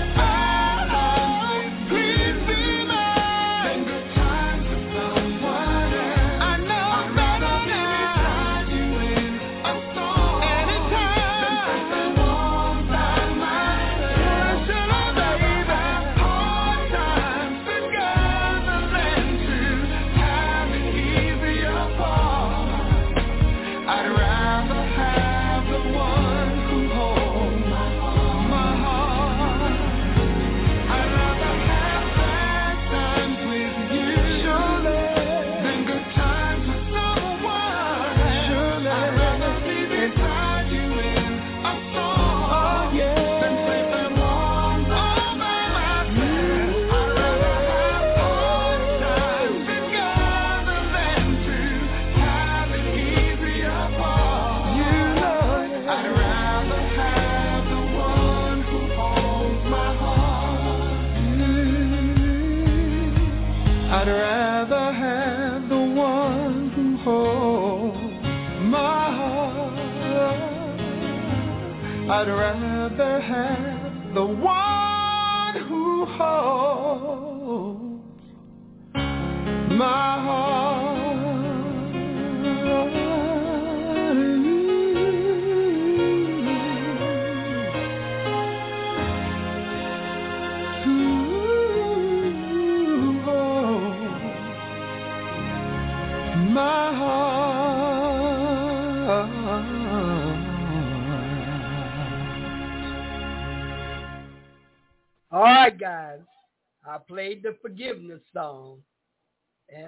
Please be mine. Then good times with someone else. I know better now. Beside you in a storm. Anytime. Then stay warm by my side. Should I, baby? Hard times together than to have it easier apart. I'd rather have the one who holds my heart. I'd rather have bad times with you, surely, than good times with someone, surely. I'd rather be beside you in a storm, than safe and warm all by myself. I'd rather have hard times together than to have it easier apart. I'd rather have the one who holds my heart. I'd rather have the one who holds my heart. I'd rather have the one who holds my All right, guys. I played the forgiveness song, and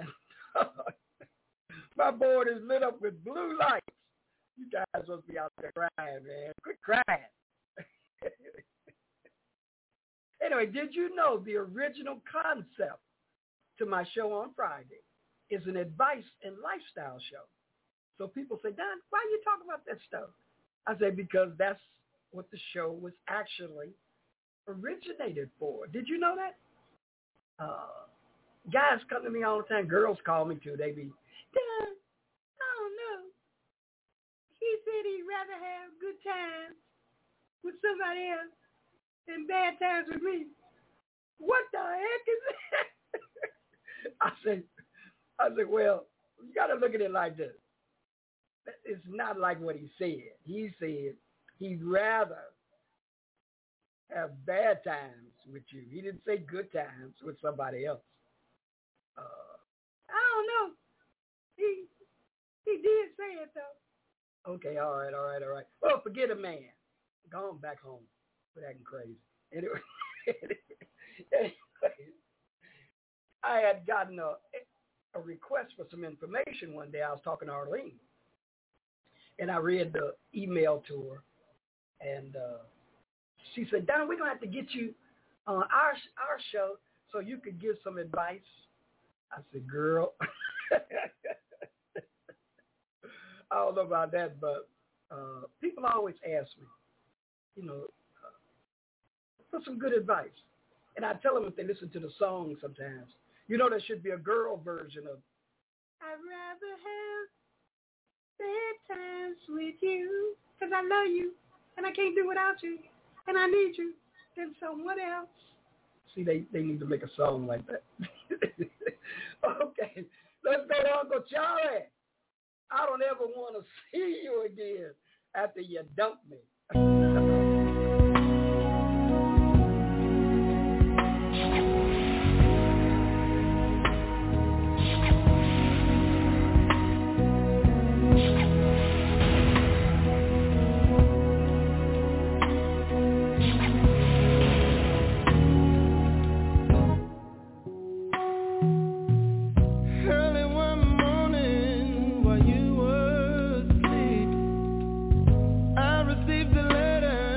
my board is lit up with blue lights. You guys must be out there crying, man. Quit crying. Anyway, did you know the original concept to my show on Friday is an advice and lifestyle show? So people say, Don, why are you talking about that stuff? I say, because that's what the show was actually originated for. Did you know that? Guys come to me all the time. Girls call me too. They be, Don, I don't know. He said he'd rather have good times with somebody else than bad times with me. What the heck is that? I said, well, you got to look at it like this. It's not like what he said. He said he'd rather have bad times with you. He didn't say good times with somebody else. I don't know. He did say it, though. Okay, all right. Well, forget a man. Go on back home. Quit acting crazy. Anyway, I had gotten a request for some information one day. I was talking to Arlene, and I read the email to her, and she said, Don, we're going to have to get you on our show so you could give some advice. I said, girl, I don't know about that, but people always ask me, for some good advice. And I tell them if they listen to the song sometimes, there should be a girl version of, I'd rather have bad times with you because I love you and I can't do without you and I need you than someone else. See, they need to make a song like that. Okay, let's go to Uncle Charlie. I don't ever want to see you again after you dump me. I received a letter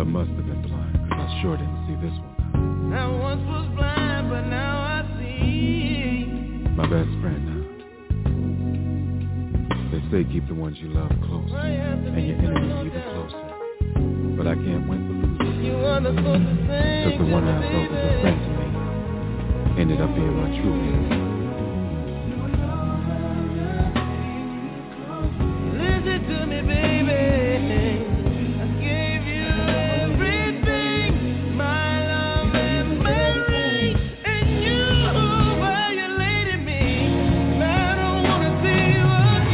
love must have been blind, because I sure didn't see this one. I once was blind, but now I see. My best friend now. They say keep the ones you love close, and your enemies even closer. But I can't win for losing. You are the closest thing. Because the one I thought was a friend to me ended up being my true enemy. Listen to me, baby. I gave you everything, my love and my ring, and you violated me. And I don't wanna see you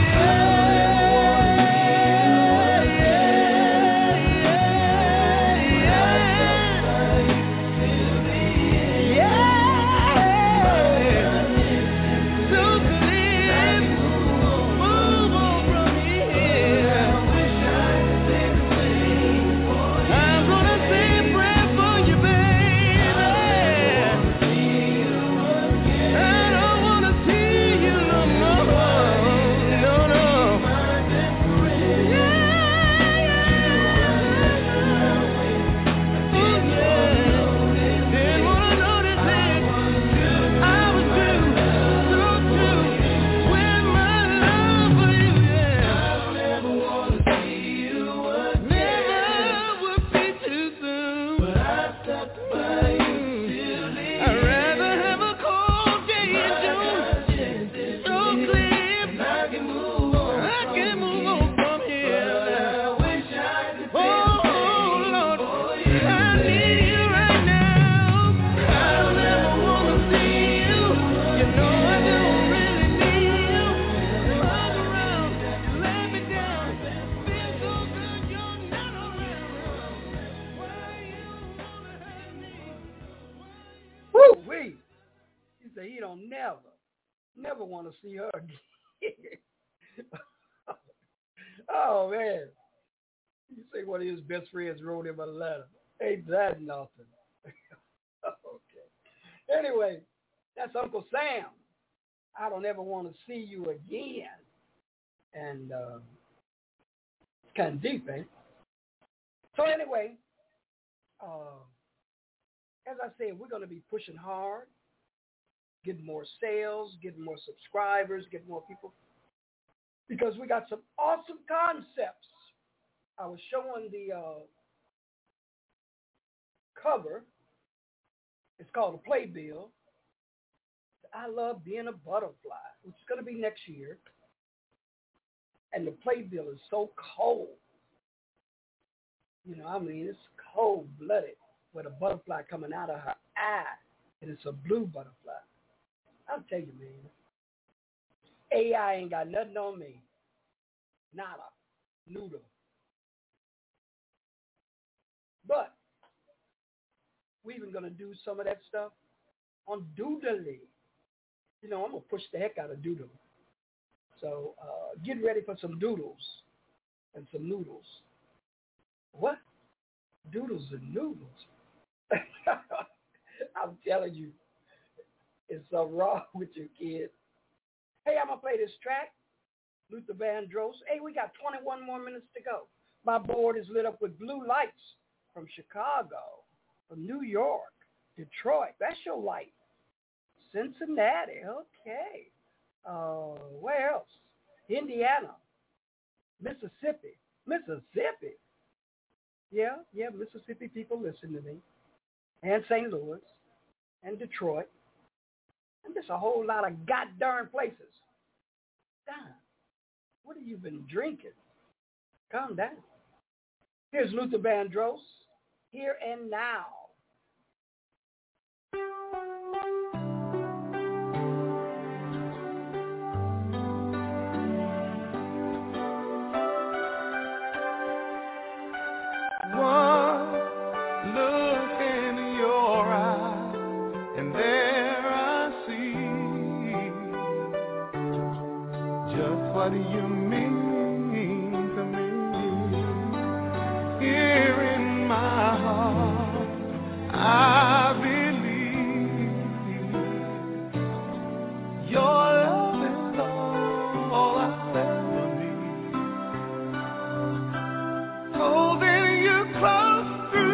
never want to see her again. Oh, man. You say one of his best friends wrote him a letter. Ain't that nothing? Okay. Anyway, that's Uncle Sam. I don't ever want to see you again. And it's kind of deep, eh? So anyway, as I said, we're going to be pushing hard. Get more sales, get more subscribers, get more people. Because we got some awesome concepts. I was showing the cover. It's called a playbill. I love being a butterfly, which is going to be next year. And the playbill is so cold. You know, I mean, it's cold-blooded with a butterfly coming out of her eye. And it's a blue butterfly. I'll tell you, man, AI ain't got nothing on me. Nada. Noodle. But we're even going to do some of that stuff on Doodly. You know, I'm going to push the heck out of Doodle. So get ready for some doodles and some noodles. What? Doodles and noodles? I'm telling you. It's so wrong with you, kid. Hey, I'm going to play this track, Luther Vandross. Hey, we got 21 more minutes to go. My board is lit up with blue lights from Chicago, from New York, Detroit. That's your light. Cincinnati, okay. Where else? Indiana, Mississippi. Yeah, Mississippi people listen to me. And St. Louis, and Detroit. And there's a whole lot of goddamn places. Damn. What have you been drinking? Calm down. Here's Luther Vandross, Here and Now. One look in your eyes, and there I see just what you mean to me. Here in my heart, I believe your love is all I'll ever need. Holding you close to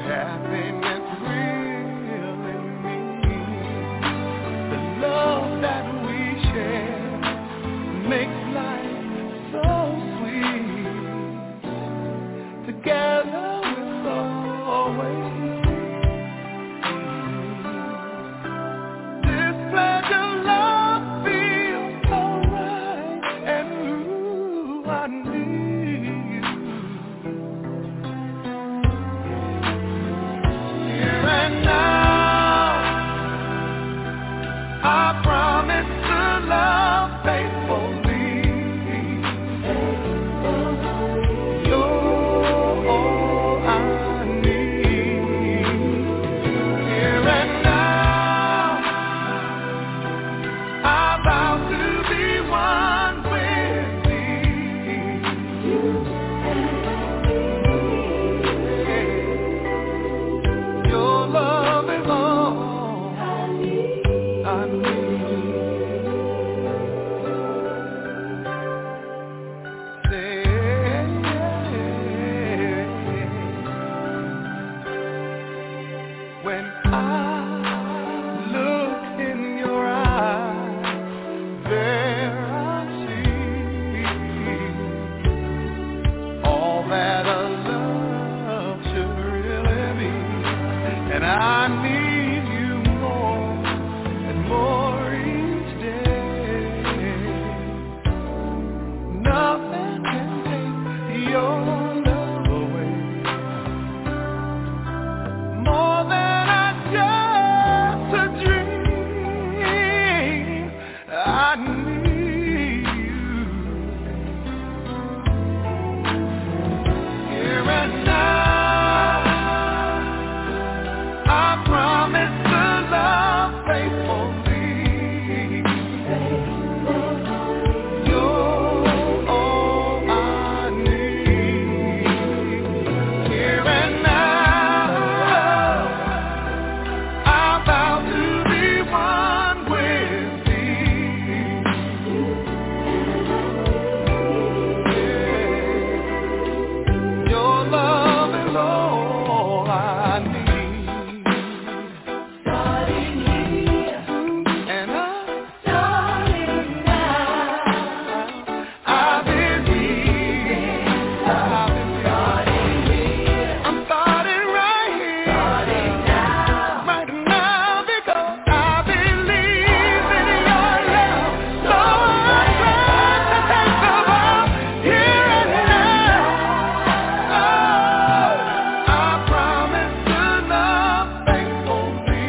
happiness really means. The love that we share makes life so sweet. Together we'll always this pledge of love feels so right, and ooh, I need you. Here and now, I promise to love faithfully. You're all I need. Here and now, I vow to be one with thee. Your love is all I need. Say, when I look in your eyes, there I see all that a love should really be. And I need you more and more each day. Nothing can take your love away. More than I just a dream. I need you here and now. I promise to love faithfully. You're all I need. Here and now, I vow to be one with thee. Your love is all I need. Starting here, and starting now. I believe. Starting here, I'm starting right here. Starting now, right now, because I believe in your love. So I try to take the ball here and now. I promise to love faithfully.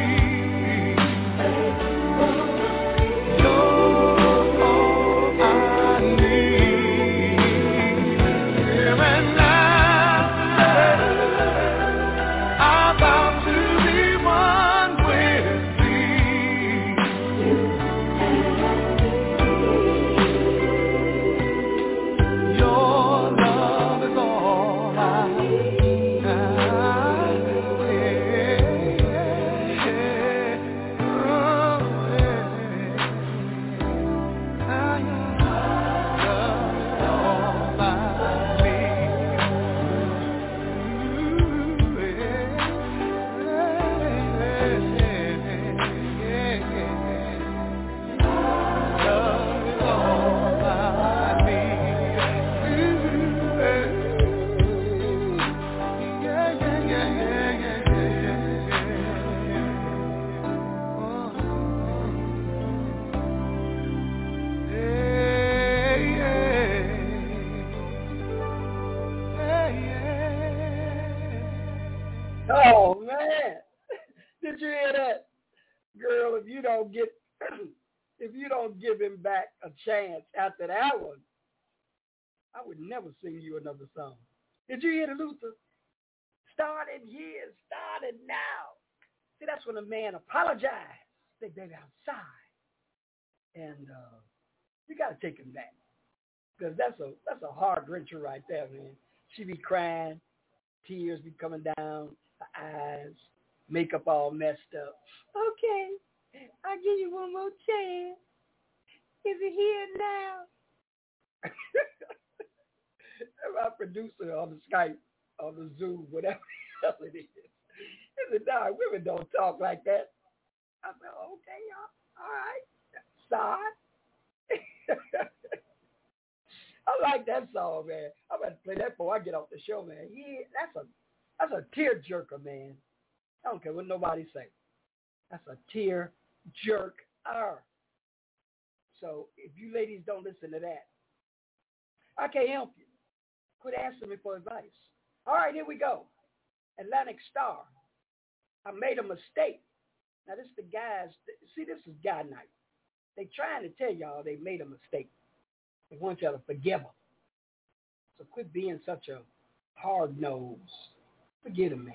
You're all I need. Here and now, I vow to be one with thee. Your love is all I Oh man, did you hear that, girl? If you don't get, if you don't give him back a chance after that one, I would never sing you another song. Did you hear the Luther? Started here, started now. See, that's when a man apologized. Say, baby, I'm sorry, and you got to take him back, because that's a hard wrencher right there, man. She be crying, tears be coming down her eyes, makeup all messed up. Okay, I'll give you one more chance. Is it here now? My producer on the Skype, on the Zoom, whatever the hell it is. No, women don't talk like that. I said, okay, y'all. All right. Side. I like that song, man. I'm going to play that before I get off the show, man. Yeah, that's a tear jerker, man. I don't care what nobody say. That's a tear jerker. So if you ladies don't listen to that, I can't help you. Quit asking me for advice. All right, here we go. Atlantic Star. I made a mistake. Now, this is the guys. See, this is guy night. They trying to tell y'all they made a mistake. They want y'all to forgive them. So quit being such a hard nose. Forget him, man.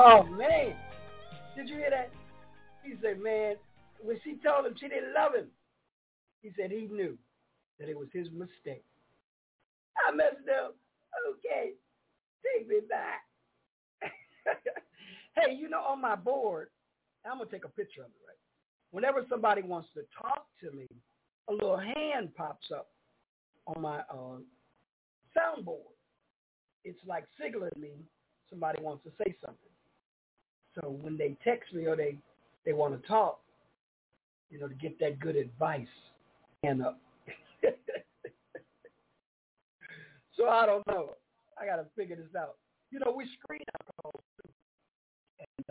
Oh, man. Did you hear that? He said, man, when she told him she didn't love him, he said he knew that it was his mistake. I messed up. Okay. Take me back. Hey, you know, on my board, I'm going to take a picture of it, right? Whenever somebody wants to talk to me, a little hand pops up on my soundboard. It's like signaling me somebody wants to say something. So when they text me or they want to talk, you know, to get that good advice, hand up. So I don't know. I got to figure this out. You know, we screen alcohol too. And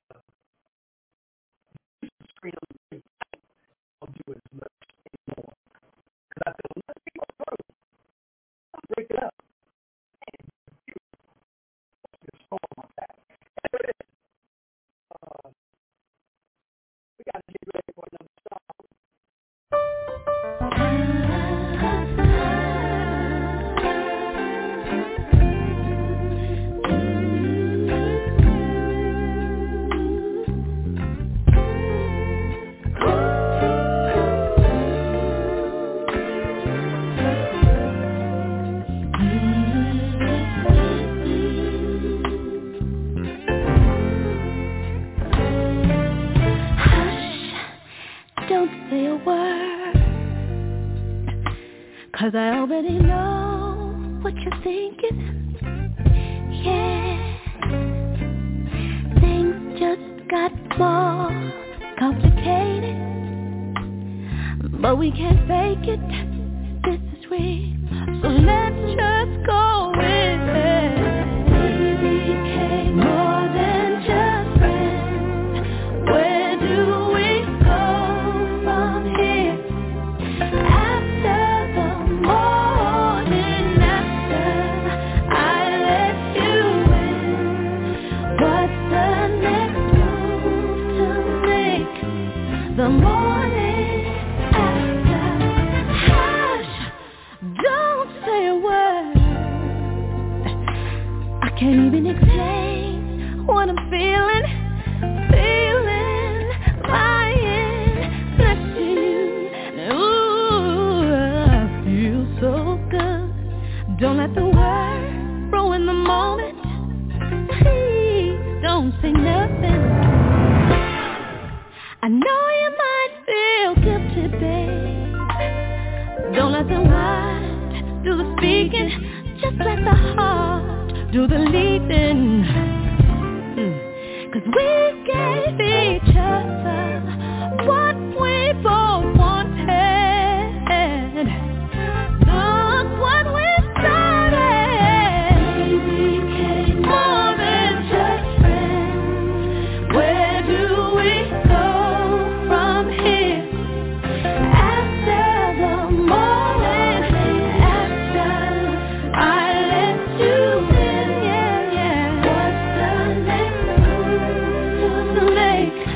screen them. Don't do it as much anymore. Because I feel let's people through. I'll break it up. And we got to get ready for another song. Don't say a word, 'cause I already know what you're thinking. Yeah, things just got more complicated, but we can't fake it. This is real, so let's just go with it. We became more than just friends. Where do we go from here? After the morning, after I let you in, what's the next move to make? The morning after. Hush, don't say a word. I can't even explain what I'm feeling lying next to you. Ooh, I feel so good. Don't let the word ruin the moment. Please don't say nothing. I know you might feel guilty, babe. Don't let the words do the speaking. Just let the heart do the leading. 'Cause we gave each other what we both wanted. Look what we started. We became more than just friends. Where do we go from here? After the morning, after I let you in, yeah. What's the next move to make?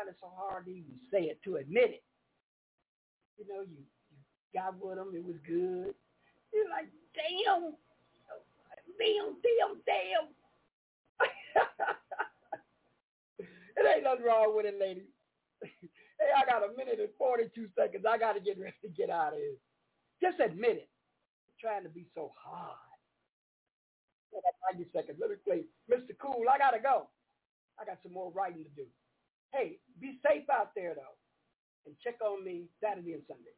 find it so hard to even say it, to admit it. You know, you got with them, it was good. You're like, damn. It ain't nothing wrong with it, ladies. Hey, I got a minute and 42 seconds. I got to get ready to get out of here. Just admit it. I'm trying to be so hard. 90 seconds. Let me play Mr. Cool. I got to go. I got some more writing to do. Hey, be safe out there, though. And check on me Saturday and Sunday.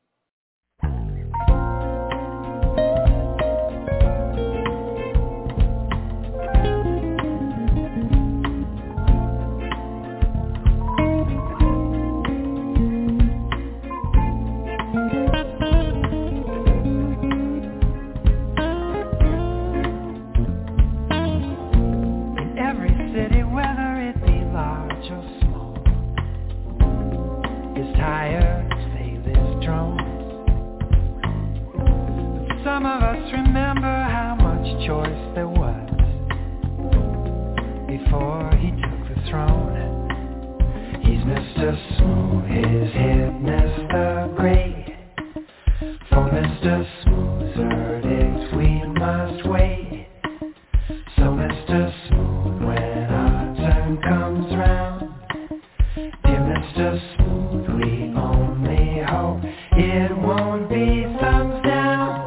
Some of us remember how much choice there was before he took the throne. He's Mr. Smooth, his hipness the great. For Mr. Smooth's verdict we must wait. So Mr. Smooth, when our turn comes round, dear Mr. Smooth, we only hope it won't be thumbs down.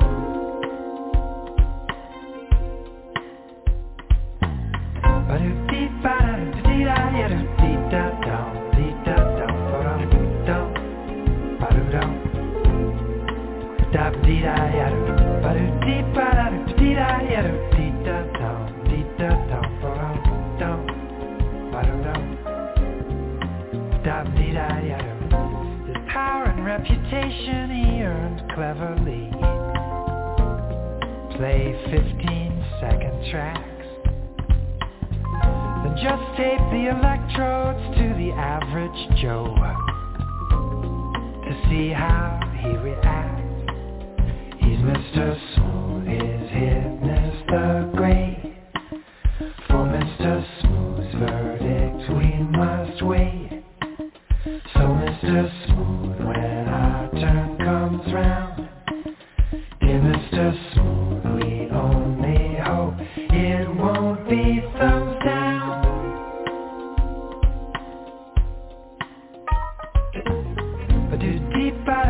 His power and reputation he earned cleverly. Play 15-second tracks, then just tape the electrodes to the average Joe to see how he reacts. He's Mr. Smooth, his hipness the great. For Mr. Smooth's verdict we must wait. So Mr. Smooth, when our turn comes round, dear Mr. Smooth, we only hope it won't be thumbs down. Ba-do-dee-ba